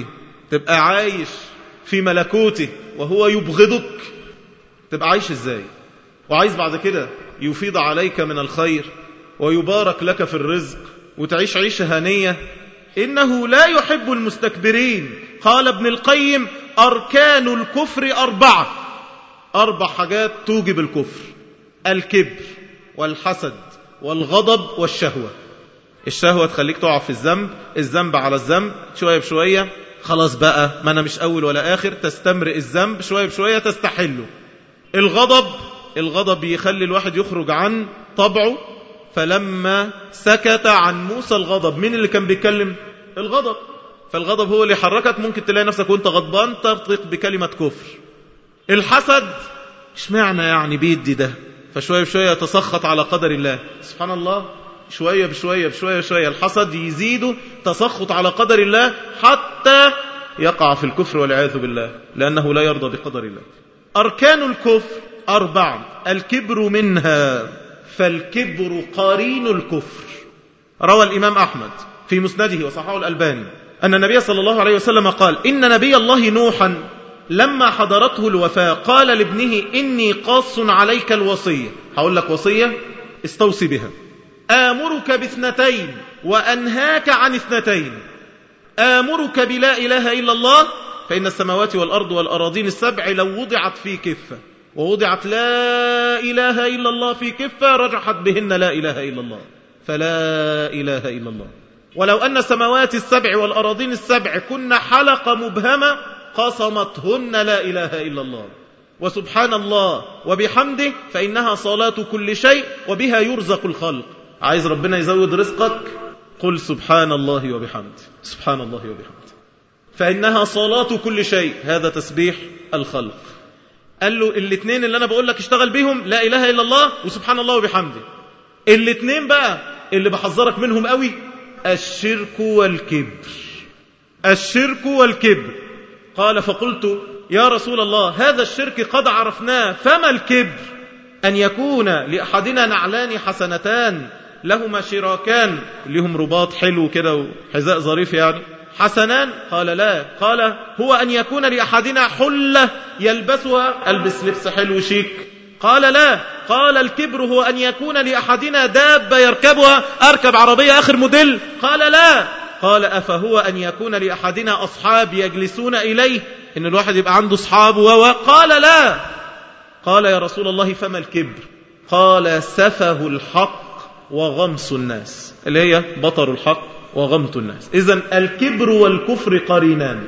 Speaker 1: تبقى عايش في ملكوته وهو يبغضك، تبقى عايش ازاي؟ وعايز بعد كده يفيض عليك من الخير ويبارك لك في الرزق وتعيش عيشة هنية. إنه لا يحب المستكبرين. قال ابن القيم: أركان الكفر 4 حاجات توجب الكفر: الكبر والحسد والغضب والشهوة. الشهوة تخليك تقع في الذنب على الذنب، شوية بشوية خلاص بقى ما أنا مش أول ولا آخر، تستمرئ الذنب شوية بشوية تستحله. الغضب يخلي الواحد يخرج عن طبعه. فلما سكت عن موسى الغضب، مين اللي كان بيتكلم؟ الغضب. فالغضب هو اللي حركك، ممكن تلاقي نفسك وانت غضبان تنطق بكلمة كفر. الحسد اشمعنى يعني بيدي ده، فشوية بشوية يتسخط على قدر الله. سبحان الله، شوية بشوية الحسد يزيد تسخط على قدر الله حتى يقع في الكفر والعياذ بالله، لأنه لا يرضى بقدر الله. أركان الكفر 4: الكبر منها، فالكبر قرين الكفر. روى الإمام أحمد في مسنده وصححه الألباني أن النبي صلى الله عليه وسلم قال: إن نبي الله نوحا لما حضرته الوفاة قال لابنه: إني قاص عليك الوصية. هقول لك وصية استوصي بها. آمرك ب2 وأنهاك عن 2. آمرك بلا إله إلا الله، فإن السماوات والأرض والأراضين السبع لو وضعت في كفة ووضعت لا إله إلا الله في كفة رجحت بهن لا إله إلا الله، فلا إله إلا الله. ولو أن السماوات السبع والأراضين السبع كن حلقة مبهمة قصمتهن لا إله إلا الله. وسبحان الله وبحمده فإنها صلاة كل شيء وبها يرزق الخلق. عايز ربنا يزود رزقك؟ قل سبحان الله وبحمده، سبحان الله وبحمده، فإنها صلاة كل شيء. هذا تسبيح الخلق. قال له 2 اللي أنا بقول لك اشتغل بيهم، لا إله إلا الله وسبحان الله وبحمده. 2 بقى اللي بحذرك منهم قوي: الشرك والكبر. الشرك والكبر. قال: فقلت يا رسول الله هذا الشرك قد عرفناه، فما الكبر؟ أن يكون لأحدنا نعلان حسنتان لهما شراكان، لهم رباط حلو كده وحذاء ظريف يعني حسنان. قال: لا. قال: هو أن يكون لأحدنا حلة يلبسها، ألبس لبس حلو شيك. قال: لا. قال: الكبر هو أن يكون لأحدنا دابة يركبها، أركب عربية آخر موديل. قال: لا. قال: أفهو أن يكون لأحدنا أصحاب يجلسون إليه، إن الواحد يبقى عنده أصحاب قال: لا. قال: يا رسول الله فما الكبر؟ قال: سفه الحق وغمس الناس، اللي هي بطر الحق وغمط الناس. إذن الكبر والكفر قرينان.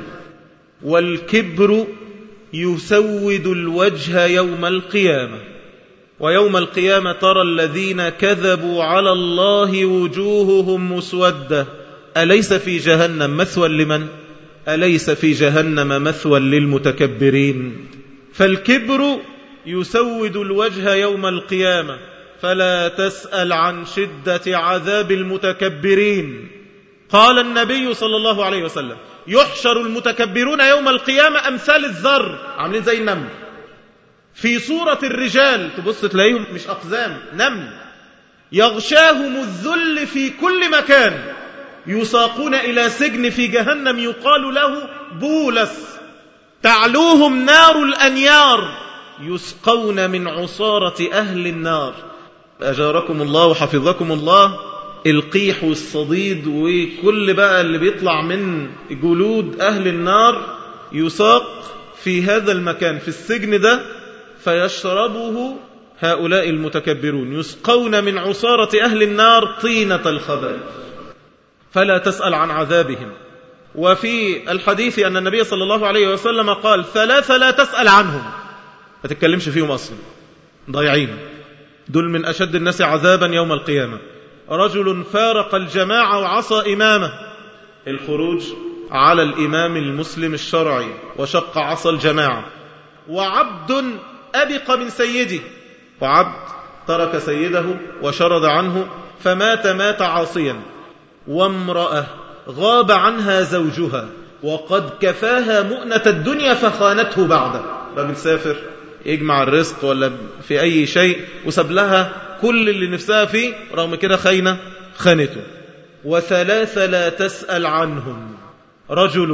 Speaker 1: والكبر يسود الوجه يوم القيامة، ويوم القيامة ترى الذين كذبوا على الله وجوههم مسودة. أليس في جهنم مثوى لمن؟ أليس في جهنم مثوى للمتكبرين؟ فالكبر يسود الوجه يوم القيامة، فلا تسأل عن شدة عذاب المتكبرين. قال النبي صلى الله عليه وسلم: يحشر المتكبرون يوم القيامة أمثال الذر، عاملين زي النمل، في صورة الرجال، تبص تلاقيهم مش أقزام، نمل، يغشاهم الذل في كل مكان، يساقون إلى سجن في جهنم يقال له بولس، تعلوهم نار الأنيار، يسقون من عصارة أهل النار. أجاركم الله وحفظكم الله. القيح والصديد وكل بقى اللي بيطلع من جلود أهل النار يساق في هذا المكان، في السجن ده، فيشربه هؤلاء المتكبرون، يسقون من عصارة أهل النار طينة الخبائث، فلا تسأل عن عذابهم. وفي الحديث أن النبي صلى الله عليه وسلم قال: 3 لا تسأل عنهم، ما تتكلمش فيهم أصلا، ضايعين، دول من أشد الناس عذابا يوم القيامة. رجل فارق الجماعة وعصى إمامه، الخروج على الإمام المسلم الشرعي وشق عصى الجماعة. وعبد أبق من سيده، وعبد ترك سيده وشرد عنه فمات عاصيا. وامرأة غاب عنها زوجها وقد كفاها مؤنة الدنيا فخانته بعده، راجل سافر يجمع الرزق ولا في أي شيء وساب لها كل اللي نفسها فيه، رغم كده خانته. 3 لا تسأل عنهم: رجل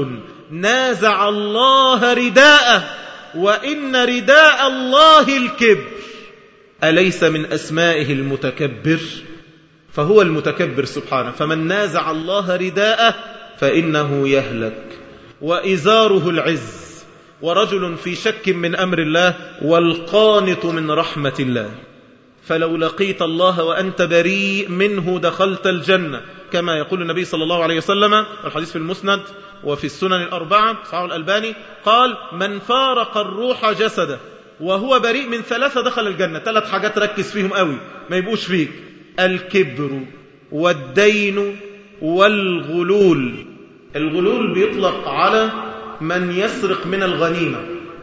Speaker 1: نازع الله رداءه وإن رداء الله الكبر. أليس من أسمائه المتكبر؟ فهو المتكبر سبحانه. فمن نازع الله رداءه فإنه يهلك، وإزاره العز، ورجل في شك من أمر الله، والقانط من رحمة الله. فلو لقيت الله وأنت بريء منه دخلت الجنة، كما يقول النبي صلى الله عليه وسلم، الحديث في المسند وفي السنن الأربعة، صحيح الألباني، قال: من فارق الروح جسده وهو بريء من 3 دخل الجنة. 3 حاجات ركز فيهم قوي ما يبقوش فيك: الكبر والدين والغلول. الغلول بيطلق على من يسرق من الغنيمة،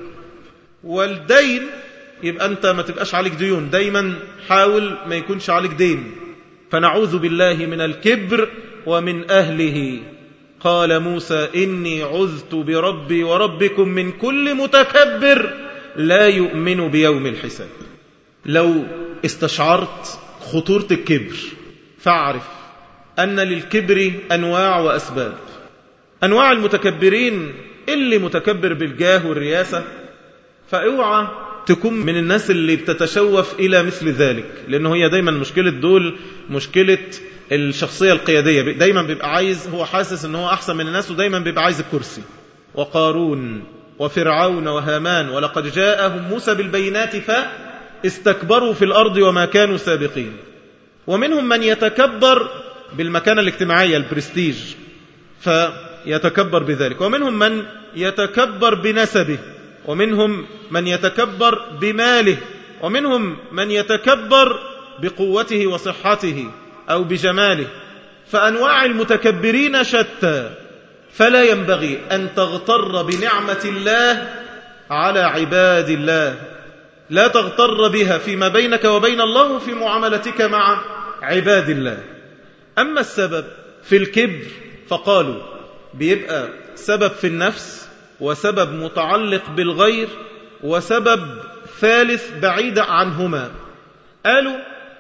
Speaker 1: والدين يبقى أنت ما تبقاش عليك ديون، دايما حاول ما يكونش عليك دين. فنعوذ بالله من الكبر ومن أهله. قال موسى: إني عذت بربي وربكم من كل متكبر لا يؤمن بيوم الحساب. لو استشعرت خطورة الكبر فاعرف أن للكبر أنواع وأسباب. أنواع المتكبرين: اللي متكبر بالجاه والرياسة، فاوعى تكون من الناس اللي بتتشوف إلى مثل ذلك، لأنه هي دايما مشكلة دول مشكلة الشخصية القيادية. دايما بيبقى عايز، هو حاسس أنه أحسن من الناس، ودايما بيبقى عايز الكرسي. وقارون وفرعون وهامان ولقد جاءهم موسى بالبينات فاستكبروا في الأرض وما كانوا سابقين. ومنهم من يتكبر بالمكانة الاجتماعية، البرستيج، فيتكبر بذلك. ومنهم من يتكبر بنسبه، ومنهم من يتكبر بماله، ومنهم من يتكبر بقوته وصحته أو بجماله. فأنواع المتكبرين شتى، فلا ينبغي أن تغتر بنعمة الله على عباد الله. لا تغتر بها فيما بينك وبين الله في معاملتك مع عباد الله. أما السبب في الكبر فقالوا بيبقى سبب في النفس، وسبب متعلق بالغير، وسبب ثالث بعيد عنهما. قالوا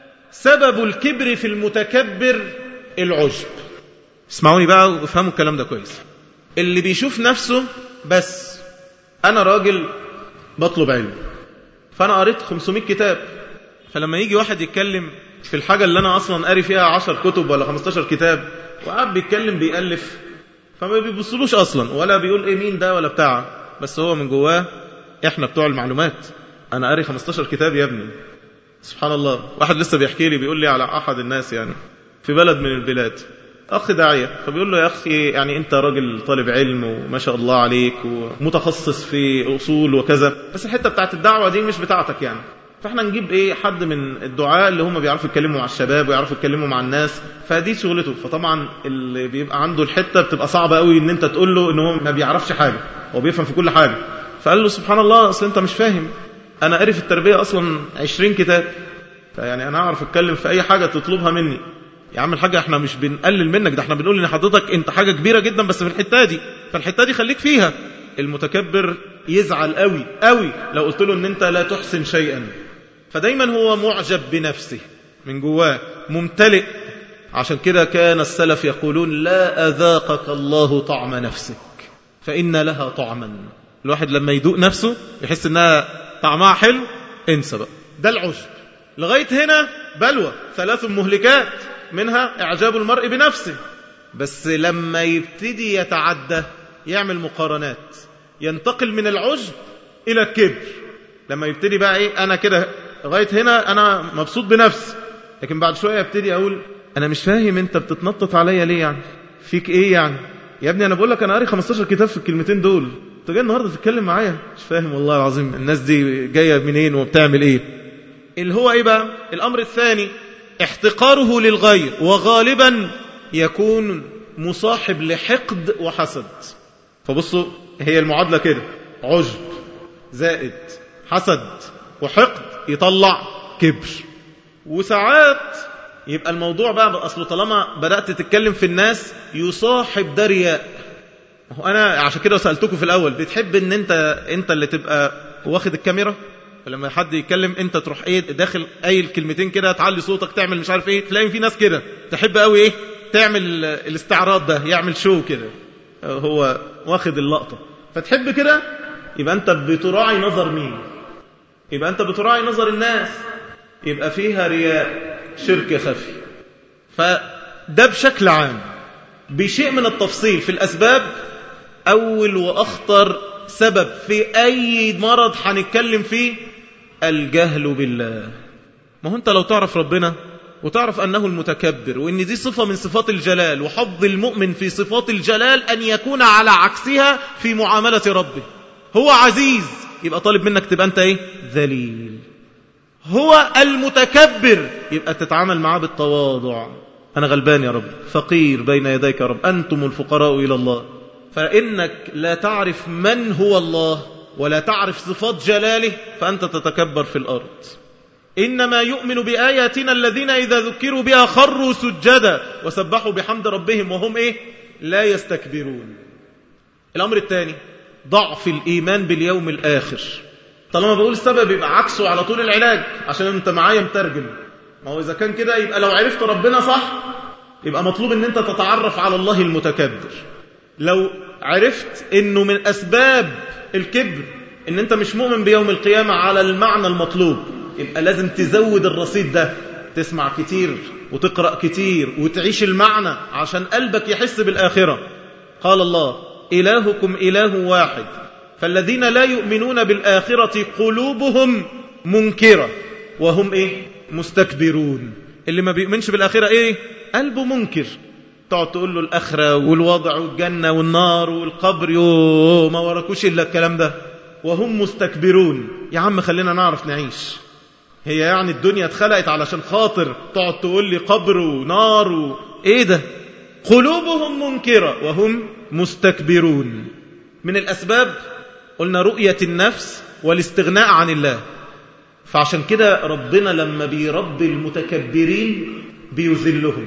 Speaker 1: سبب الكبر في المتكبر العجب. اسمعوني بقى وافهموا الكلام ده كويس. اللي بيشوف نفسه بس، أنا راجل بطلب علم، فأنا قريت 500 كتاب، فلما يجي واحد يتكلم في الحاجة اللي أنا أصلا قاري فيها 10 كتب ولا 15 كتاب، وقاعد بيتكلم بيألف، فما بيبصلوش أصلا ولا بيقول إيه مين ده ولا بتاع، بس هو من جواه إحنا بتوع المعلومات. أنا قاري 15 كتاب يا ابني. سبحان الله. واحد لسه بيحكي لي، بيقول لي على أحد الناس يعني في بلد من البلاد، أخ داعية، فبيقول له: يا أخي يعني أنت راجل طالب علم وما شاء الله عليك ومتخصص في أصول وكذا، بس الحتة بتاعت الدعوة دي مش بتاعتك يعني، فاحنا نجيب ايه حد من الدعاء اللي هم بيعرفوا يتكلموا مع الشباب ويعرفوا يتكلموا مع الناس، فدي شغلته. فطبعا اللي بيبقى عنده الحتة بتبقى صعبة قوي ان انت تقول له ان هو ما بيعرفش حاجة، هو بيفهم في كل حاجة. فقال له: سبحان الله، اصل انت مش فاهم، انا قاري في التربية اصلا 20 كتاب، فيعني انا اعرف اتكلم في اي حاجة تطلبها مني. يا عم الحاجة، احنا مش بنقلل منك، ده احنا بنقول ان حضرتك انت حاجة كبيرة جدا بس في الحتة دي، فالحتة دي خليك فيها. المتكبر يزعل قوي قوي لو قلت له ان انت لا تحسن شيئا. فدايما هو معجب بنفسه من جواه، ممتلئ. عشان كده كان السلف يقولون: لا أذاقك الله طعم نفسك فإن لها طعما. الواحد لما يدوق نفسه يحس انها طعمها حلو، انسى بقى، ده العجب. لغاية هنا بلوى 3 مهلكات، منها إعجاب المرء بنفسه. بس لما يبتدي يتعدى، يعمل مقارنات، ينتقل من العجب إلى الكبر. لما يبتدي بقى ايه، أنا كده لغاية هنا أنا مبسوط بنفسي، لكن بعد شوية يبتدي أقول: أنا مش فاهم أنت بتتنطط عليا ليه يعني؟ فيك إيه يعني؟ يا ابني أنا بقول لك أنا قاري 15 كتاب في الكلمتين دول، أنت جاي النهاردة تتكلم معايا؟ مش فاهم والله العظيم الناس دي جاية منين وبتعمل إيه؟ اللي هو إيه بقى؟ الأمر الثاني احتقاره للغير، وغالبا يكون مصاحب لحقد وحسد. فبصوا، هي المعادلة كده: عجب زائد حسد وحقد يطلع كبر. وساعات يبقى الموضوع بقى أصله طالما بدأت تتكلم في الناس يصاحب ده رياء. أنا عشان كده سألتكم في الأول، بتحب ان انت اللي تبقى واخد الكاميرا، فلما حد يتكلم انت تروح ايه داخل اي كلمتين كده، تعلي صوتك، تعمل مش عارف ايه. تلاقي في ناس كده تحب قوي ايه، تعمل الاستعراض ده، يعمل شو كده. هو واخد اللقطة، فتحب كده، يبقى أنت بتراعي نظر مين؟ يبقى أنت بتراعي نظر الناس، يبقى فيها رياء، شرك خفي. فده بشكل عام. بشيء من التفصيل في الأسباب، أول وأخطر سبب في أي مرض هنتكلم فيه الجهل بالله. ما هو أنت لو تعرف ربنا وتعرف أنه المتكبر، وأن دي صفة من صفات الجلال، وحظ المؤمن في صفات الجلال أن يكون على عكسها في معاملة ربه. هو عزيز، يبقى طالب منك تبقى أنت إيه؟ ذليل. هو المتكبر، يبقى تتعامل معاه بالتواضع. أنا غلبان يا رب، فقير بين يديك يا رب، أنتم الفقراء إلى الله. فإنك لا تعرف من هو الله ولا تعرف صفات جلاله، فأنت تتكبر في الأرض. إنما يؤمن بآياتنا الذين إذا ذكروا بها خروا سجدا وسبحوا بحمد ربهم وهم إيه؟ لا يستكبرون. الأمر الثاني ضعف الإيمان باليوم الآخر. طالما بقول السبب يبقى عكسه على طول العلاج، عشان أنت معايا مترجم. ما هو إذا كان كده يبقى لو عرفت ربنا صح يبقى مطلوب أن أنت تتعرف على الله المتكبر. لو عرفت أنه من أسباب الكبر أن أنت مش مؤمن بيوم القيامة على المعنى المطلوب، يبقى لازم تزود الرصيد ده، تسمع كتير وتقرأ كتير وتعيش المعنى عشان قلبك يحس بالآخرة. قال الله: إلهكم إله واحد فالذين لا يؤمنون بالآخرة قلوبهم منكرة وهم إيه؟ مستكبرون. اللي ما بيؤمنش بالآخرة إيه؟ قلبه منكر. تقعد تقول له الآخرة والوضع والجنة والنار والقبر، يوه ما وراكوش إلا الكلام ده، وهم مستكبرون. يا عم خلينا نعرف نعيش. هي يعني الدنيا اتخلقت علشان خاطر تقعد تقول لي قبر ونار ايه ده؟ قلوبهم منكرة وهم مستكبرون. من الأسباب قلنا رؤية النفس والاستغناء عن الله. فعشان كده ربنا لما بيربي المتكبرين بيذلهم.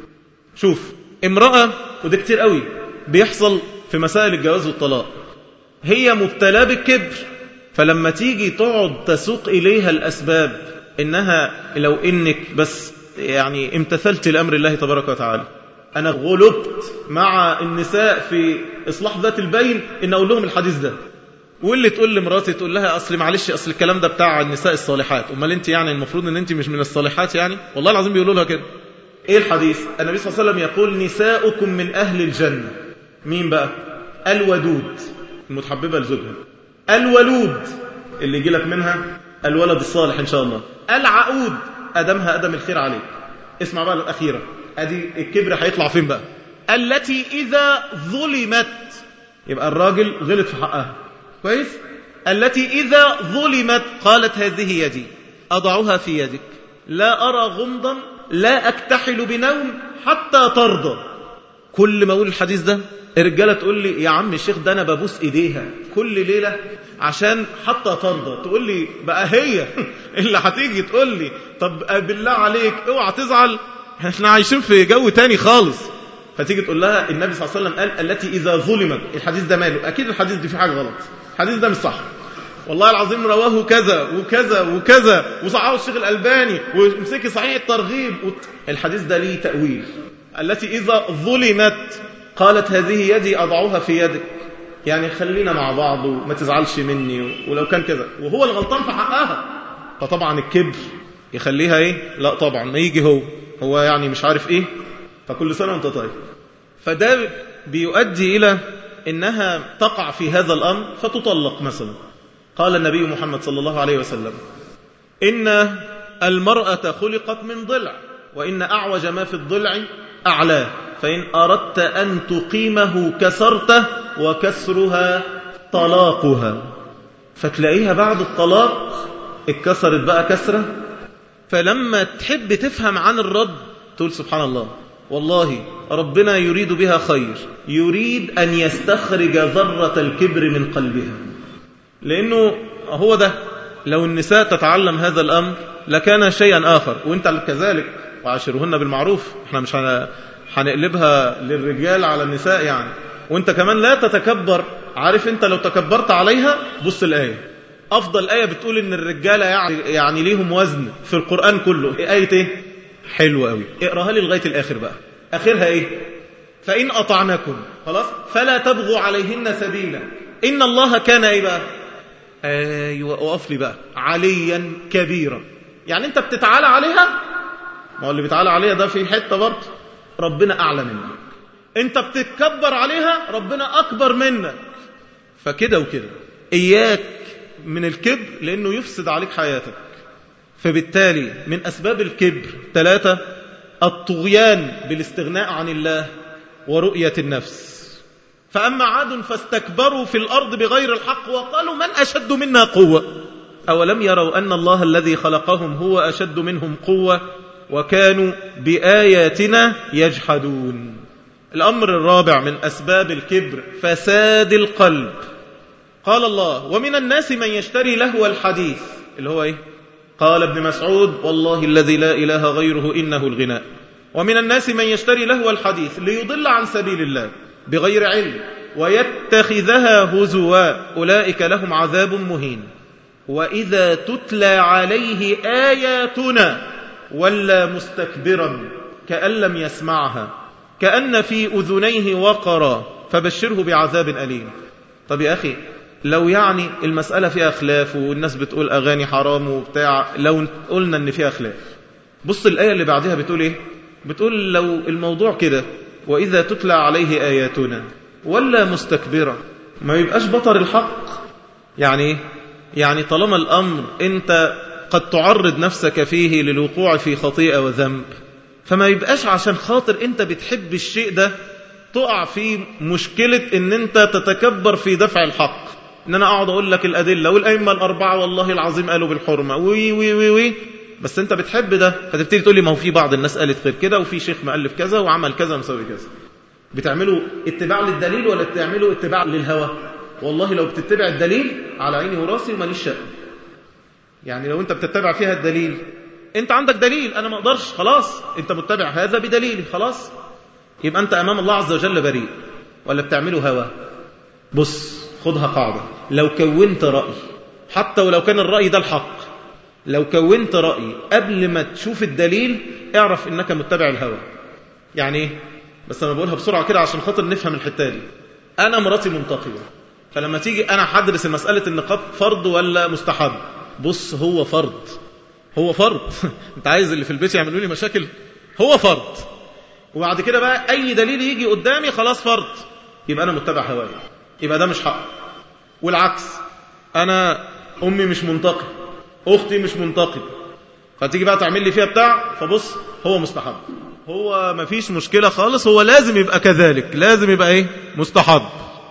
Speaker 1: شوف امرأة، وده كتير قوي بيحصل في مسائل الجواز والطلاق، هي مبتلاه بالكبر، فلما تيجي تقعد تسوق إليها الأسباب إنها لو إنك بس يعني امتثلت لأمر الله تبارك وتعالى. أنا غلبت مع النساء في إصلاح ذات البين إن أقول لهم الحديث ده، واللي تقول لمراتي تقول لها أصل معلش أصل الكلام ده بتاع النساء الصالحات، أمال أنت يعني المفروض أن أنت مش من الصالحات يعني؟ والله العظيم بيقولوا لها كده. إيه الحديث؟ النبي صلى الله عليه وسلم يقول: نساؤكم من أهل الجنة. مين بقى؟ الودود، المتحببة لزوجها. الولود، اللي يجي لك منها الولد الصالح إن شاء الله. العقود، أدمها أدم الخير عليك. اسمع بقى الأخيرة، أدي الكبر هيطلع فين بقى؟ التي إذا ظلمت، يبقى الراجل غلط في حقها كويس. التي إذا ظلمت قالت: هذه يدي أضعها في يدك، لا أرى غمضا، لا أكتحل بنوم حتى ترضى. كل ما أقول الحديث ده الرجالة تقول لي: يا عم الشيخ ده أنا ببوس إيديها كل ليلة عشان حتى ترضى. تقول لي بقى هي اللي هتيجي تقول لي طب بالله عليك اوعى تزعل، احنا عايشين في جو تاني خالص. فتيجي تقول لها النبي صلى الله عليه وسلم قال: التي إذا ظلمت. الحديث ده ماله؟ أكيد الحديث دي في حاجة غلط، الحديث ده مش صح. والله العظيم رواه كذا وكذا وكذا وصححه الشيخ الألباني ومسكي صحيح الترغيب. الحديث ده ليه تأويل. التي إذا ظلمت قالت: هذه يدي أضعها في يدك، يعني خلينا مع بعض وما تزعلش مني ولو كان كذا، وهو الغلطان في حقها. فطبعا الكبر يخليها ايه؟ لا طبعا ما يجي هو يعني مش عارف ايه، فكل سنة وانت طيب. فده بيؤدي إلى إنها تقع في هذا الأمر فتطلق مثلا. قال النبي محمد صلى الله عليه وسلم: إن المرأة خلقت من ضلع، وإن أعوج ما في الضلع أعلاه، فإن أردت أن تقيمه كسرته، وكسرها طلاقها. فتلاقيها بعد الطلاق اتكسرت بقى كسرة. فلما تحب تفهم عن الرد تقول: سبحان الله، والله ربنا يريد بها خير، يريد أن يستخرج ذرة الكبر من قلبها. لأنه هو ده، لو النساء تتعلم هذا الأمر لكان شيئا آخر. وانت كذلك، وعاشرهن بالمعروف. احنا مش هنقلبها للرجال على النساء يعني. وانت كمان لا تتكبر. عارف انت لو تكبرت عليها، بص الآية، أفضل آية بتقول إن الرجالة يعني ليهم وزن في القرآن كله. آية ايه؟ حلوة قوي، اقراها لي لغاية الآخر بقى. آخرها ايه؟ فإن أطعنكم خلاص فلا تبغوا عليهن سبيلا إن الله كان إيه بقى؟ أيوة وقف لي بقى عليا كبيرا. يعني أنت بتتعالى عليها، ما هو اللي بيتعالى عليها ده في حتة برضه ربنا أعلى منك، أنت بتتكبر عليها ربنا أكبر منك، فكده وكده إياك من الكبر لأنه يفسد عليك حياتك. فبالتالي من أسباب الكبر 3 الطغيان بالاستغناء عن الله ورؤية النفس. فأما عاد فاستكبروا في الأرض بغير الحق وقالوا من أشد منا قوة أولم يروا أن الله الذي خلقهم هو أشد منهم قوة وكانوا بآياتنا يجحدون. الأمر الرابع من أسباب الكبر فساد القلب. قال الله ومن الناس من يشتري لهو الحديث اللي هو إيه؟ قال ابن مسعود والله الذي لا إله غيره إنه الغناء. ومن الناس من يشتري لهو الحديث ليضل عن سبيل الله بغير علم ويتخذها هزوا أولئك لهم عذاب مهين. وإذا تتلى عليه آياتنا ولا مستكبرا كأن لم يسمعها كأن في أذنيه وقرا فبشره بعذاب أليم. طب يا أخي لو يعني المسألة فيها خلاف والناس بتقول أغاني حرام وبتاع، لو قلنا إن فيها خلاف، بص الآية اللي بعدها بتقول إيه؟ بتقول لو الموضوع كده وإذا تتلى عليه آياتنا ولا مستكبرا ما يبقاش بطر الحق. يعني يعني طالما الأمر أنت قد تعرض نفسك فيه للوقوع في خطيئة وذنب، فما يبقاش عشان خاطر أنت بتحب الشيء ده تقع في مشكلة أن أنت تتكبر في دفع الحق، أن أنا أقعد أقول لك الأدلة والأئمة الأربعة والله العظيم قالوا بالحرمة وي وي وي وي، بس أنت بتحب ده فتبتدي تقول لي ما هو في بعض الناس قالت غير كده وفي شيخ مؤلف كذا وعمل كذا ومسوي كذا. بتعملوا اتباع للدليل ولا بتعملوا اتباع للهوى؟ والله لو بتتبع الدليل على عيني وراسي وماليش شأن. يعني لو أنت بتتبع فيها الدليل، أنت عندك دليل أنا ما أقدرش، خلاص أنت متبع هذا بدليلي، خلاص يبقى أنت أمام الله عز وجل بريء. ولا بتعملوا هوى؟ بص خدها قاعدة، لو كونت رأي حتى ولو كان الرأي ده الحق، لو كونت رأي قبل ما تشوف الدليل اعرف إنك متبع الهوى. يعني إيه؟ بس أنا بقولها بسرعة كده عشان خاطر نفهم الحتة دي. أنا مراتي منتقبة، فلما تيجي أنا حدرس المسألة النقاب فرض ولا مستحب، بص هو فرض، هو فرض. أنت عايز اللي في البيت يعملوا لي مشاكل؟ هو فرض. وبعد كده بقى أي دليل يجي قدامي خلاص فرض، يبقى أنا متبع هواي، يبقى ده مش حق. والعكس، أنا أمي مش منتقبة، أختي مش منتقبة، فتيجي بقى تعمل لي فيها بتاع، فبص هو مستحب، هو مفيش مشكلة خالص، هو لازم يبقى كذلك، لازم يبقى إيه؟ مستحب،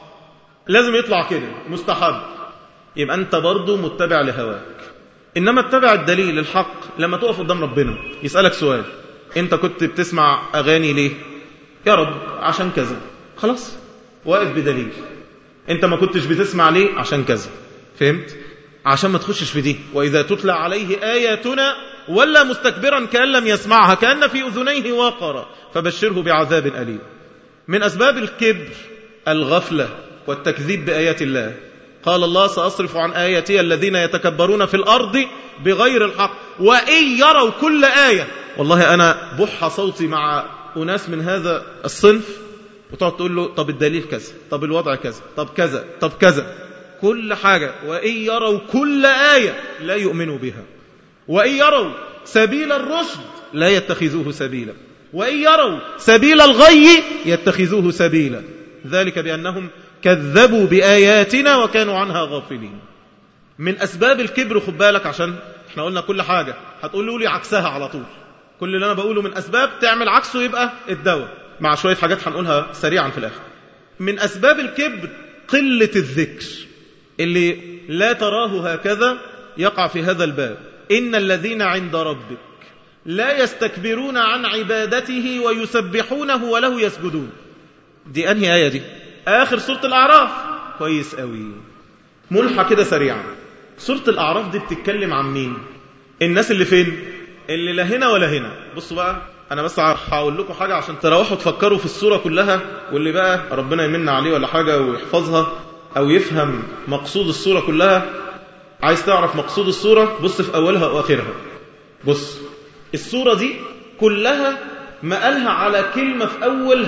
Speaker 1: لازم يطلع كده مستحب، يبقى أنت برضو متبع لهواك. إنما اتبع الدليل الحق. لما تقف قدام ربنا يسألك سؤال، أنت كنت بتسمع أغاني ليه؟ يا رب عشان كذا، خلاص واقف بدليل. أنت ما كنتش بتسمع ليه؟ عشان كذا، فهمت؟ عشان ما تخشش في دي وإذا تتلى عليه آياتنا ولا مستكبرا كأن لم يسمعها كأن في أذنيه وقرا فبشره بعذاب أليم. من أسباب الكبر الغفلة والتكذيب بآيات الله. قال الله سأصرف عن آياتي الذين يتكبرون في الأرض بغير الحق وإن يروا كل آية. والله أنا بح صوتي مع أناس من هذا الصنف وتقعد تقول له طب الدليل كذا، طب الوضع كذا، طب كذا، طب كذا، كل حاجة. وإن يروا كل آية لا يؤمنوا بها، وإن يروا سبيل الرشد لا يتخذوه سبيلا، وإن يروا سبيل الغي يتخذوه سبيلا، ذلك بأنهم كذبوا بآياتنا وكانوا عنها غافلين. من أسباب الكبر، خد بالك عشان احنا قلنا كل حاجة هتقولوا لي عكسها على طول، كل اللي أنا بقوله من أسباب تعمل عكسه يبقى الدواء، مع شوية حاجات هنقولها سريعا في الآخر. من أسباب الكبر قلة الذكر، اللي لا تراه هكذا يقع في هذا الباب. إن الذين عند ربك لا يستكبرون عن عبادته ويسبحونه وله يسجدون. دي أنهي آية دي؟ آخر سورة الأعراف. كويس قوي. ملحة كده سريعا، سورة الأعراف دي بتتكلم عن مين؟ الناس اللي فين؟ اللي لا هنا ولا هنا. بصوا بقى، أنا بس هقول لكم حاجة عشان تروحوا تفكروا في السورة كلها، واللي بقى ربنا يمن عليه ولا حاجة ويحفظها أو يفهم مقصود السورة كلها. عايز تعرف مقصود السورة؟ بص في أولها وآخرها. بص السورة دي كلها مقالها على كلمة في أولها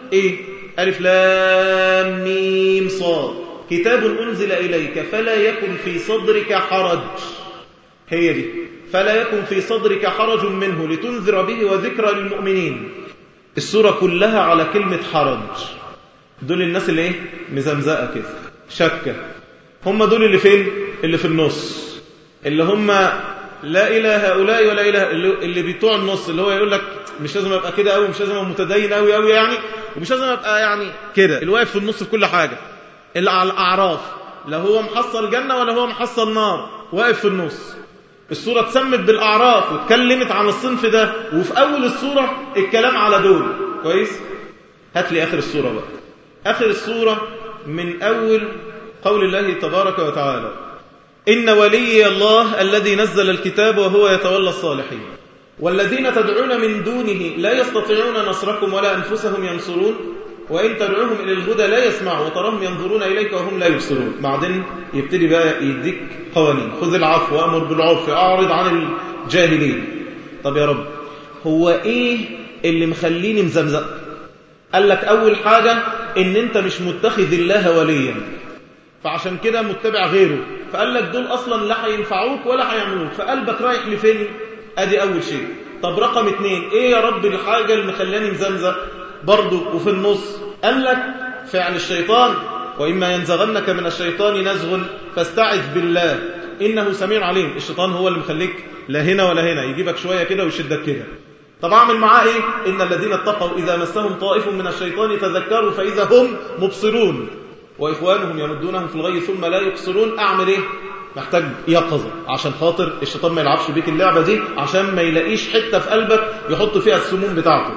Speaker 1: إيه؟ ألف لام ميم صاد كتاب أنزل إليك فلا يكن في صدرك حرج. هي دي، فلا يكن في صدرك حرج منه لتنذر به وذكرى للمؤمنين. السورة كلها على كلمة حرج. دول الناس اللي ايه؟ مزمزقة كده، شكة. هم دول اللي فين؟ اللي في النص، اللي هم لا إله هؤلاء ولا إله، اللي بيتوع النص، اللي هو يقول لك مش لازم أبقى كده أوي، مش لازم أبقى متدين أوي أوي يعني، ومش لازم أبقى يعني كده، اللي واقف في النص في كل حاجة. اللي على الأعراف، لا هو محصل جنة ولا هو محصل نار، واقف في النص. السورة اتسمت بالأعراف واتكلمت عن الصنف ده، وفي أول السورة الكلام على دول. كويس؟ هات لي آخر السورة بقى. آخر السورة من أول قول الله تبارك وتعالى: إن ولي الله الذي نزل الكتاب وهو يتولى الصالحين والذين تدعون من دونه لا يستطيعون نصركم ولا أنفسهم ينصرون وإن تدعوهم إلى الهدى لا يسمعوا وتراهم ينظرون إليك وهم لا يبصرون. بعدين يبتدي بقى يديك قوانين: خذ العفو وأمر بالعرف أعرض عن الجاهلين. طب يا رب، هو إيه اللي مخليني مزمزق؟ قال لك أول حاجة إن أنت مش متخذ الله وليا، فعشان كده متبع غيره، فقال لك دول أصلا لا هينفعوك ولا هيعملوك، فقلبك رايح لفين؟ أدي أول شيء. طب رقم 2، إيه يا رب الحاجة اللي مخلاني مزمزق برضو وفي النص؟ قال لك فعل الشيطان: وإما ينزغنك من الشيطان نزغ فاستعذ بالله إنه سميع عليم. الشيطان هو اللي مخليك لا هنا ولا هنا، يجيبك شوية كده ويشدك كده. طب أعمل معاه إيه؟ إن الذين اتقوا إذا مسهم طائف من الشيطان تذكروا فإذا هم مبصرون وإخوانهم يمدونهم في الغي ثم لا يقصرون. أعمل إيه؟ محتاج يقظة عشان خاطر الشيطان ما يلعبش بيك اللعبة دي، عشان ما يلاقيش حتة في قلبك يحط فيها السموم بتاعته.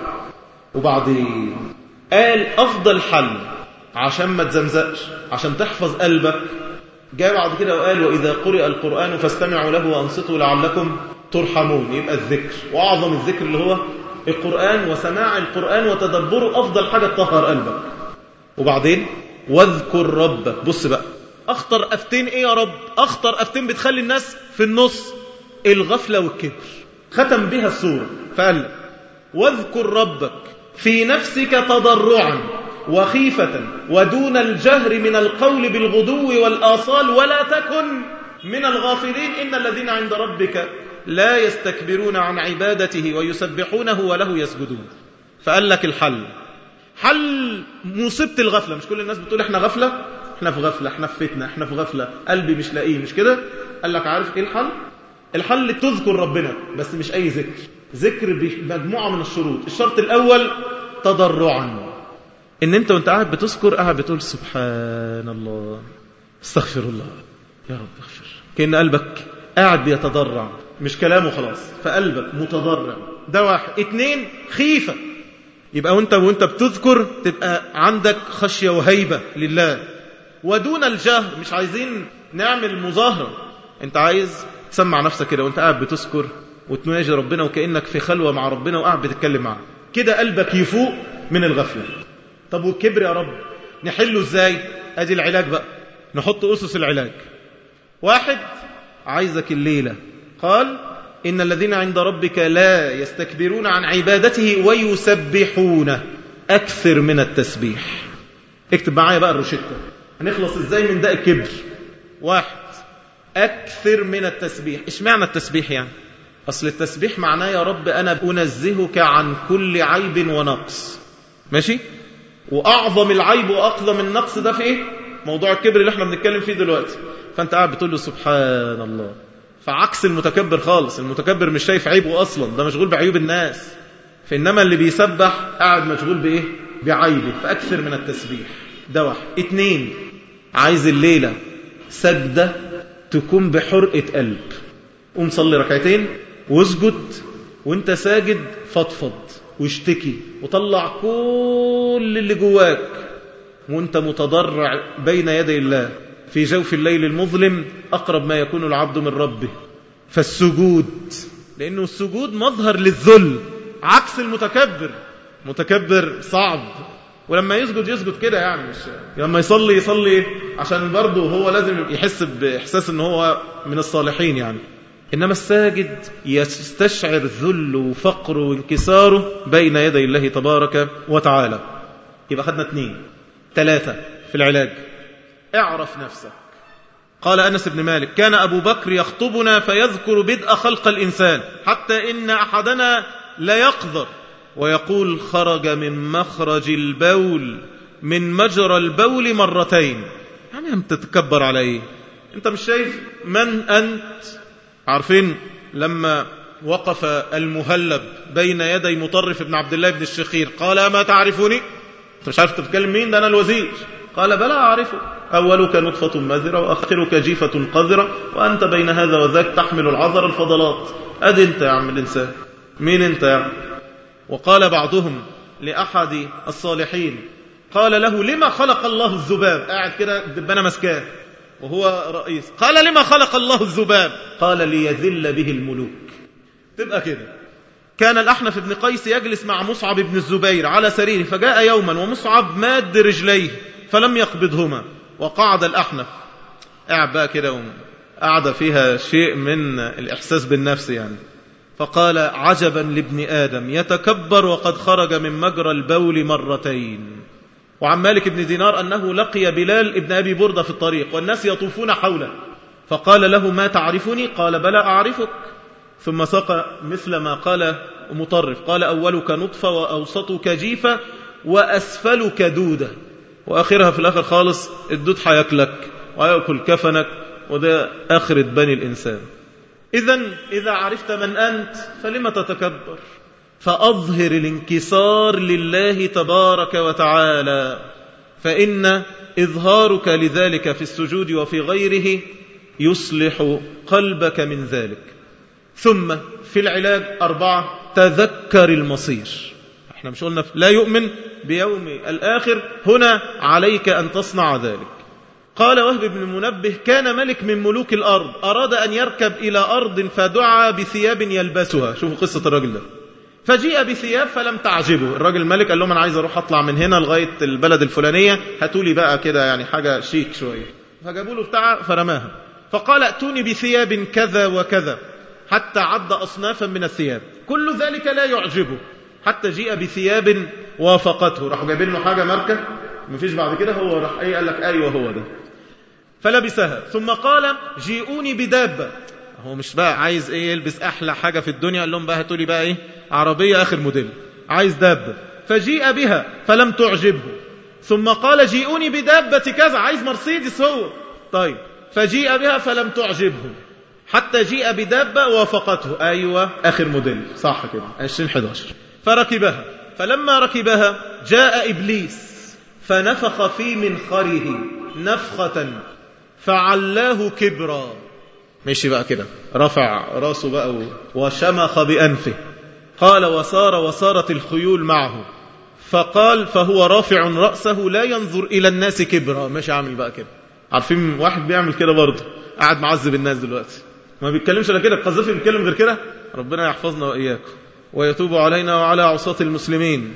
Speaker 1: وبعدين قال أفضل حل عشان ما تزمزقش، عشان تحفظ قلبك، جاء بعد كده وقال: وإذا قرئ القرآن فاستمعوا له وأنصتوا لعلكم ترحمون. يبقى الذكر، وأعظم الذكر اللي هو القرآن، وسماع القرآن وتدبره أفضل حاجة تطهر قلبك. وبعدين واذكر ربك. بص بقى، أخطر أفتين إيه يا رب؟ أخطر أفتين بتخلي الناس في النص: الغفلة والكبر. ختم بها السورة فقال: واذكر ربك في نفسك تضرعا وخيفة ودون الجهر من القول بالغدو والآصال ولا تكن من الغافلين إن الذين عند ربك لا يستكبرون عن عبادته ويسبحونه وله يسجدون. فقال لك الحل، حل مصيبة الغفلة. مش كل الناس بتقول احنا غفلة، احنا في غفلة، احنا في فتنة، احنا في غفلة، قلبي مش لاقيه، مش كده؟ قال لك عارف ايه الحل؟ الحل تذكر ربنا، بس مش اي ذكر، ذكر بمجموعة من الشروط. الشرط الاول تضرعا، ان انت وانت قاعد بتذكر قاعد بتقول سبحان الله، استغفر الله، يا رب اغفر، كأن قلبك قاعد بيتضرع، مش كلامه خلاص، فقلبك متضرع. ده واحد. 2، خيفة. يبقى وانت بتذكر تبقى عندك خشية وهيبة لله. ودون الجهر، مش عايزين نعمل مظاهرة، انت عايز تسمع نفسك كده وانت قاعد بتذكر وتناجي ربنا وكأنك في خلوة مع ربنا وقاعد بتتكلم معه كده، قلبك يفوق من الغفلة. طب والكبر يا رب نحله ازاي؟ ادي العلاج بقى، نحط أسس العلاج. 1، عايزك الليلة قال: إن الذين عند ربك لا يستكبرون عن عبادته ويسبحونه. أكثر من التسبيح. اكتب معايا بقى الروشتة، هنخلص ازاي من داء الكبر. 1، أكثر من التسبيح. إيش معنى التسبيح يعني؟ أصل التسبيح معناه يا رب أنا أنزهك عن كل عيب ونقص، ماشي؟ وأعظم العيب وأقدم النقص ده في إيه؟ موضوع الكبر اللي احنا بنتكلم فيه دلوقتي. فأنت قاعد بتقول له سبحان الله، فعكس المتكبر خالص. المتكبر مش شايف عيبه أصلا، ده مشغول بعيوب الناس. فإنما اللي بيسبح قاعد مشغول بإيه؟ بعيبه. فأكثر من التسبيح. ده 1. 2، عايز الليلة سجدة تكون بحرقة قلب. قوم صلي ركعتين واسجد، وانت ساجد فضفض واشتكي وطلع كل اللي جواك وانت متضرع بين يدي الله في جوف الليل المظلم، أقرب ما يكون العبد من ربه. فالسجود، لأنه السجود مظهر للذل عكس المتكبر. متكبر صعب، ولما يسجد كده يعني، مش لما يصلي عشان برضه هو لازم يحس بإحساس ان هو من الصالحين يعني. إنما الساجد يستشعر ذل وفقر وانكساره بين يدي الله تبارك وتعالى. يبقى خدنا 2. 3 في العلاج. اعرف نفسك. قال أنس بن مالك: كان أبو بكر يخطبنا فيذكر بدء خلق الإنسان حتى إن أحدنا لا يقدر ويقول: خرج من مخرج البول من مجرى البول 2 مرات. يعني أنت تتكبر على إيه؟ أنت مش شايف من أنت؟ عارفين لما وقف المهلب بين يدي مطرف بن عبد الله بن الشخير قال: أما تعرفني؟ أنت مش عارف تتكلم مين؟ ده أنا الوزير. قال: بلى أعرفه، أولك نطفة مذرة وآخرك جيفة قذرة وأنت بين هذا وذاك تحمل العذر الفضلات. أدي أنت يا عم الإنسان، مين أنت يا عم؟ وقال بعضهم لأحد الصالحين، قال له: لما خلق الله الذباب؟ قاعد كده الدبانة مسكاه وهو رئيس. قال: لما خلق الله الذباب؟ قال: ليذل به الملوك. تبقى كده. كان الأحنف بن قيس يجلس مع مصعب بن الزبير على سريره، فجاء يوما ومصعب ماد رجليه فلم يقبضهما، وقعد الأحنف قاعد بقى كده، قعد فيها شيء من الإحساس بالنفس يعني. فقال: عجبا لابن آدم يتكبر وقد خرج من مجرى البول 2 مرات. وعن مالك بن دينار أنه لقي بلال ابن أبي بردة في الطريق والناس يطوفون حوله، فقال له: ما تعرفني؟ قال: بلى أعرفك. ثم سقى مثل ما قال مطرف، قال: أولك نطفة وأوسطك جيفة وأسفلك دودة، وآخرها في الآخر خالص الدود حياكلك ويأكل كفنك، وده آخرة بني الإنسان. إذا عرفت من أنت فلما تتكبر؟ فأظهر الانكسار لله تبارك وتعالى، فإن إظهارك لذلك في السجود وفي غيره يصلح قلبك من ذلك. ثم في العلاج 4: تذكر المصير. احنا مش قلنا لا يؤمن بيوم الآخر؟ هنا عليك أن تصنع ذلك. قال وهب بن منبه: كان ملك من ملوك الأرض أراد أن يركب إلى أرض فدعا بثياب يلبسها. شوفوا قصة الراجل ده. فجيء بثياب فلم تعجبه. الراجل الملك قال لهم: أنا عايز أروح أطلع من هنا لغاية البلد الفلانية، هاتولي بقى كده يعني حاجة شيك شوية. فجابوا له بتاع فرماها، فقال: ائتوني بثياب كذا وكذا، حتى عد أصنافا من الثياب، كل ذلك لا يعجبه، حتى جيء بثياب وافقته. راحوا جايبين له حاجة ماركة مفيش بعد كده، هو راح قال لك أيوة هو ده، فلبسها. ثم قال: جيئوني بدابة. هو مش بقى عايز يلبس أحلى حاجة في الدنيا، قال لهم بقى هاتولي بقى عربية آخر موديل، عايز دابة. فجيء بها فلم تعجبه. ثم قال: جيئوني بدابة كذا، عايز مرسيدس هو. طيب، فجيء بها فلم تعجبه، حتى جيء بدابة وافقته، أيوة آخر موديل صح كده 2011. فركبها، فلما ركبها جاء إبليس فنفخ في منخره نفخة فعلاه كبرا. ماشي بقى كده، رفع راسه بقى وشمخ بأنفه. قال: وصارت الخيول معه. فقال: فهو رافع رأسه لا ينظر إلى الناس كبرا. مش عامل بقى كده. عارفين واحد بيعمل كده برضه، قاعد معذب الناس دلوقتي، ما بيتكلمش الا كده. القذافي بيتكلم غير كده. ربنا يحفظنا وإياكم ويتوب علينا وعلى عصاة المسلمين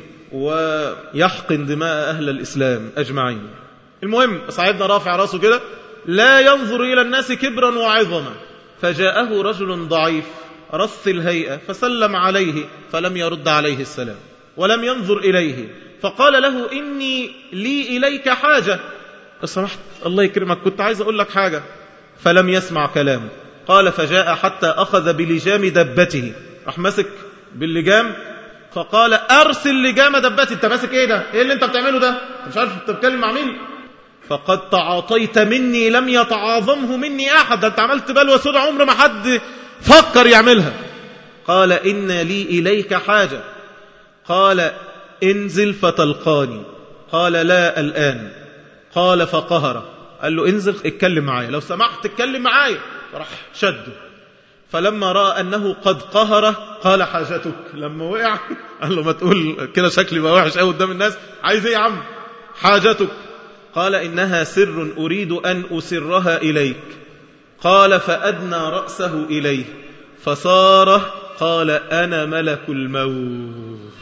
Speaker 1: ويحقن دماء أهل الإسلام أجمعين. المهم صاحبنا رافع راسه كده لا ينظر إلى الناس كبرا وعظما. فجاءه رجل ضعيف رث الهيئة فسلم عليه فلم يرد عليه السلام ولم ينظر إليه. فقال له: إني لي إليك حاجة، سمحت الله يكرمك كنت عايز أقول لك حاجة. فلم يسمع كلامه. قال: فجاء حتى أخذ بلجام دبته، راح مسك باللجام. فقال: أرسل لجام دبتي. انت ماسك ايه ده؟ ايه اللي انت بتعمله ده؟ مش عارف انت بتتكلم مع مين؟ فقد تعاطيت مني لم يتعاظمه مني أحد. ده انت عملت بلوى سودة عمر ما حد فكر يعملها. قال: إن لي إليك حاجة. قال: انزل فتلقاني. قال: لا الآن. قال: فقهر. قال له: انزل اتكلم معايا لو سمحت، اتكلم معايا. راح شده. فلما رأى أنه قد قهره قال: حاجتك. لما وقع قال له: ما تقول كده شكلي بقى وحش قوي قدام الناس، عايز ايه يا عم؟ حاجتك. قال: إنها سر أريد أن أسرها إليك. قال: فأدنى رأسه إليه فصار. قال: أنا ملك الموت.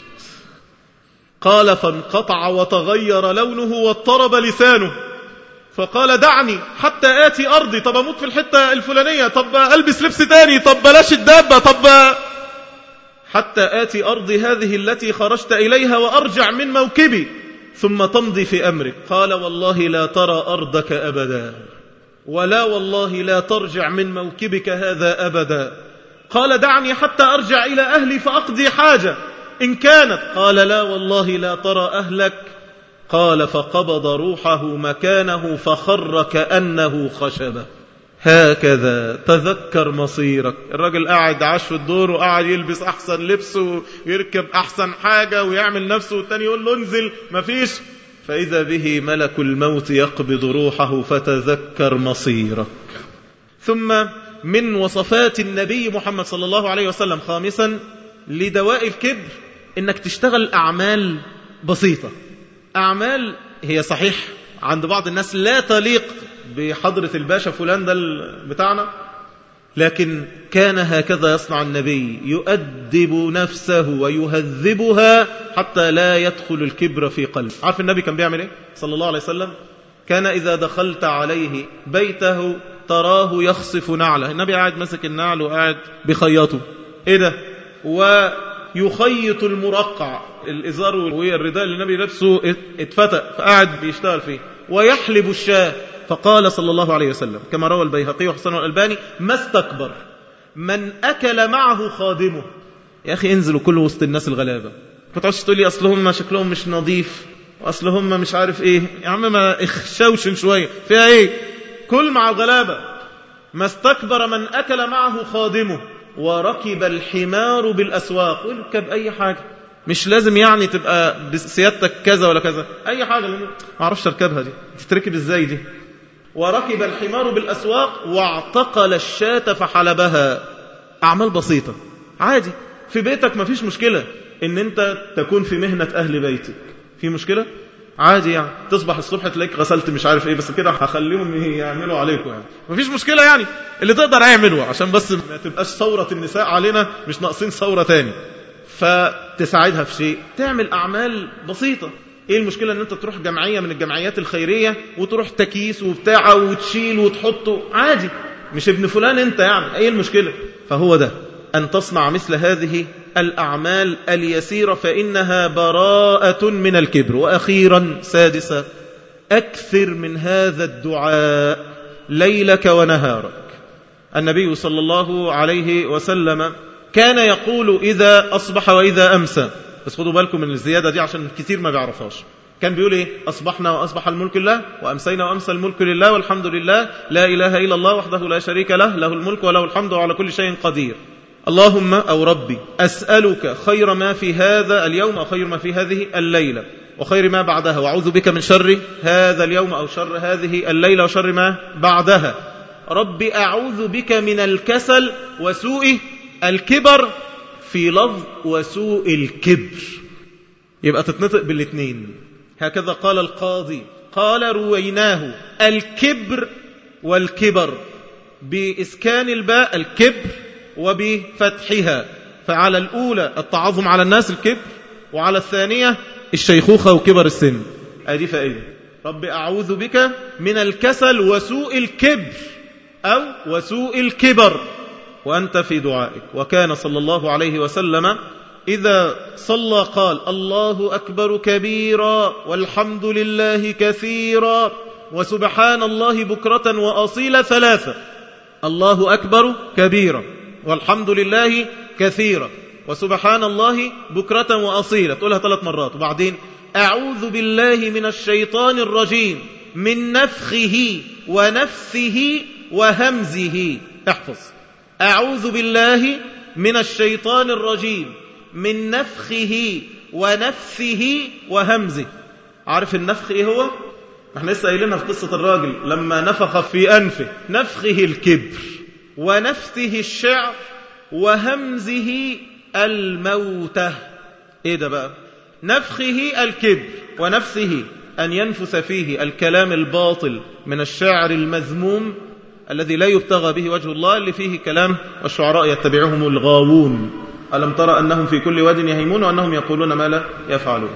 Speaker 1: قال: فانقطع وتغير لونه واضطرب لسانه. فقال: دعني حتى آتي أرضي. طب أموت في الحتة الفلانية، طب ألبس لبس تاني، طب بلاش الدابة، طب حتى آتي أرضي هذه التي خرجت إليها وأرجع من موكبي. ثم تمضي في أمرك. قال والله لا ترى أرضك أبدا، ولا والله لا ترجع من موكبك هذا أبدا. قال دعني حتى أرجع إلى أهلي فأقضي حاجة إن كانت. قال لا والله لا ترى أهلك. قال فقبض روحه مكانه فخر كأنه خشبة. هكذا تذكر مصيرك. الراجل قاعد عاش في الدور وقاعد يلبس أحسن لبس ويركب أحسن حاجة ويعمل نفسه، والتاني يقول له انزل مفيش. فإذا به ملك الموت يقبض روحه فتذكر مصيرك. ثم من وصفات النبي محمد صلى الله عليه وسلم خامسا لدواء الكبر إنك تشتغل أعمال بسيطة. أعمال هي صحيح عند بعض الناس لا تليق بحضرة الباشا فلان ده بتاعنا، لكن كان هكذا يصنع النبي، يؤدب نفسه ويهذبها حتى لا يدخل الكبر في قلبه. عارف النبي كان بيعمل ايه صلى الله عليه وسلم؟ كان إذا دخلت عليه بيته تراه يخصف نعله. النبي قاعد مسك النعل وقاعد بخياطه، ايه ده؟ ويخيط المرقع، الإزار والرداء اللي النبي لابسه اتفتق فقاعد بيشتغل فيه، ويحلب الشاة. فقال صلى الله عليه وسلم كما روى البيهقي وحسن الألباني: ما استكبر من أكل معه خادمه. يا أخي انزلوا كل وسط الناس الغلابة، فتعوش تقول لي أصلهم شكلهم مش نظيف، وأصلهم مش عارف إيه. يا عم ما اخشوشن شوية، فيها إيه؟ كل مع الغلابة. ما استكبر من أكل معه خادمه وركب الحمار بالأسواق. اركب أي حاجة، مش لازم يعني تبقى بسيادتك كذا ولا كذا، أي حاجة ما أعرفش أركبها دي، تتركب إزاي دي؟ وركب الحمار بالأسواق واعتقل الشاة فحلبها. أعمال بسيطة عادي في بيتك، ما فيش مشكلة إن أنت تكون في مهنة أهل بيتك، في مشكلة؟ عادي يعني تصبح الصبح تلاقيك غسلت مش عارف إيه، بس كده هخليهم يعملوا عليكم يعني، ما فيش مشكلة يعني، اللي تقدر اعمله عشان بس ما تبقاش ثورة النساء علينا، مش ناقصين ثورة تاني. فتساعدها في شيء، تعمل أعمال بسيطة. ايه المشكلة ان انت تروح جمعية من الجمعيات الخيرية وتروح تكيس وبتاع وتشيل وتحطه عادي، مش ابن فلان انت يعني، ايه المشكلة؟ فهو ده ان تصنع مثل هذه الأعمال اليسيرة فإنها براءة من الكبر. وأخيرا سادسا، أكثر من هذا الدعاء ليلك ونهارك. النبي صلى الله عليه وسلم كان يقول إذا أصبح وإذا أمسى، بس خدوا بالكم من الزيادة دي عشان كتير ما بيعرفهاش. كان بيقول إيه؟ أصبحنا وأصبح الملك لله، وأمسينا وأمسى الملك لله، والحمد لله، لا إله إلا الله وحده لا شريك له، له الملك وله الحمد وعلى كل شيء قدير. اللهم أو ربي أسألك خير ما في هذا اليوم أو خير ما في هذه الليلة وخير ما بعدها، وأعوذ بك من شر هذا اليوم أو شر هذه الليلة وشر ما بعدها. ربي أعوذ بك من الكسل وسوء الكبر، في لفظ وسوء الكبر، يبقى تتنطق بالاثنين. هكذا قال القاضي، قال رويناه الكبر والكبر بإسكان الباء الكبر وبفتحها، فعلى الأولى التعظم على الناس الكبر، وعلى الثانية الشيخوخة وكبر السن. أدي فائدة. رب أعوذ بك من الكسل وسوء الكبر أو وسوء الكبر وأنت في دعائك. وكان صلى الله عليه وسلم إذا صلى قال الله أكبر كبيرا والحمد لله كثيرا وسبحان الله بكرة وأصيلا ثلاثة. الله أكبر كبيرا والحمد لله كثيرا وسبحان الله بكرة وأصيلا، تقولها 3 مرات. وبعدين أعوذ بالله من الشيطان الرجيم من نفخه ونفثه وهمزه. احفظ: أعوذ بالله من الشيطان الرجيم من نفخه ونفثه وهمزه. عارف النفخ ايه هو؟ احنا لسه قايلينها في قصة الراجل لما نفخ في أنفه. نفخه الكبر ونفثه الشعر وهمزه الموتة. ايه ده بقى؟ نفخه الكبر ونفثه أن ينفث فيه الكلام الباطل من الشعر المذموم الذي لا يبتغى به وجه الله، اللي فيه كلام والشعراء يتبعهم الغاوون، ألم ترى أنهم في كل واد يهيمون وأنهم يقولون ما لا يفعلون.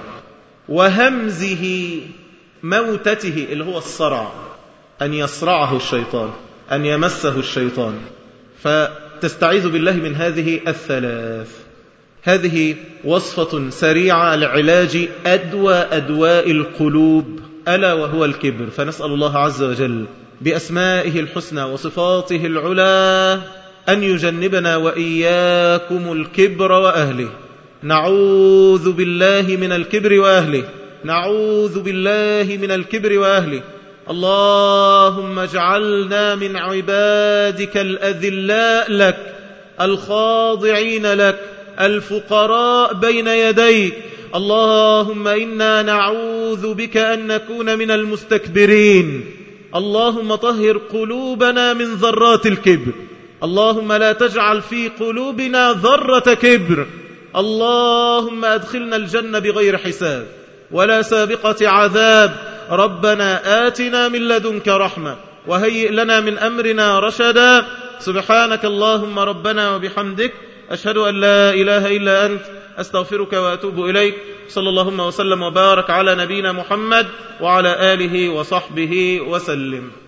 Speaker 1: وهمزه موتته اللي هو الصرع، أن يصرعه الشيطان، أن يمسه الشيطان. فتستعيذ بالله من هذه الثلاث. هذه وصفة سريعة لعلاج أدواء القلوب، ألا وهو الكبر. فنسأل الله عز وجل بأسمائه الحسنى وصفاته العلى أن يجنبنا وإياكم الكبر وأهله. نعوذ بالله من الكبر وأهله، نعوذ بالله من الكبر وأهله. اللهم اجعلنا من عبادك الأذلاء لك الخاضعين لك الفقراء بين يديك. اللهم إنا نعوذ بك أن نكون من المستكبرين. اللهم طهر قلوبنا من ذرات الكبر، اللهم لا تجعل في قلوبنا ذرة كبر. اللهم أدخلنا الجنة بغير حساب ولا سابقة عذاب. ربنا آتنا من لدنك رحمة وهيئ لنا من أمرنا رشدا. سبحانك اللهم ربنا وبحمدك، أشهد أن لا إله إلا أنت، أستغفرك وأتوب إليك. صلى اللهم وسلم وبارك على نبينا محمد وعلى آله وصحبه وسلم.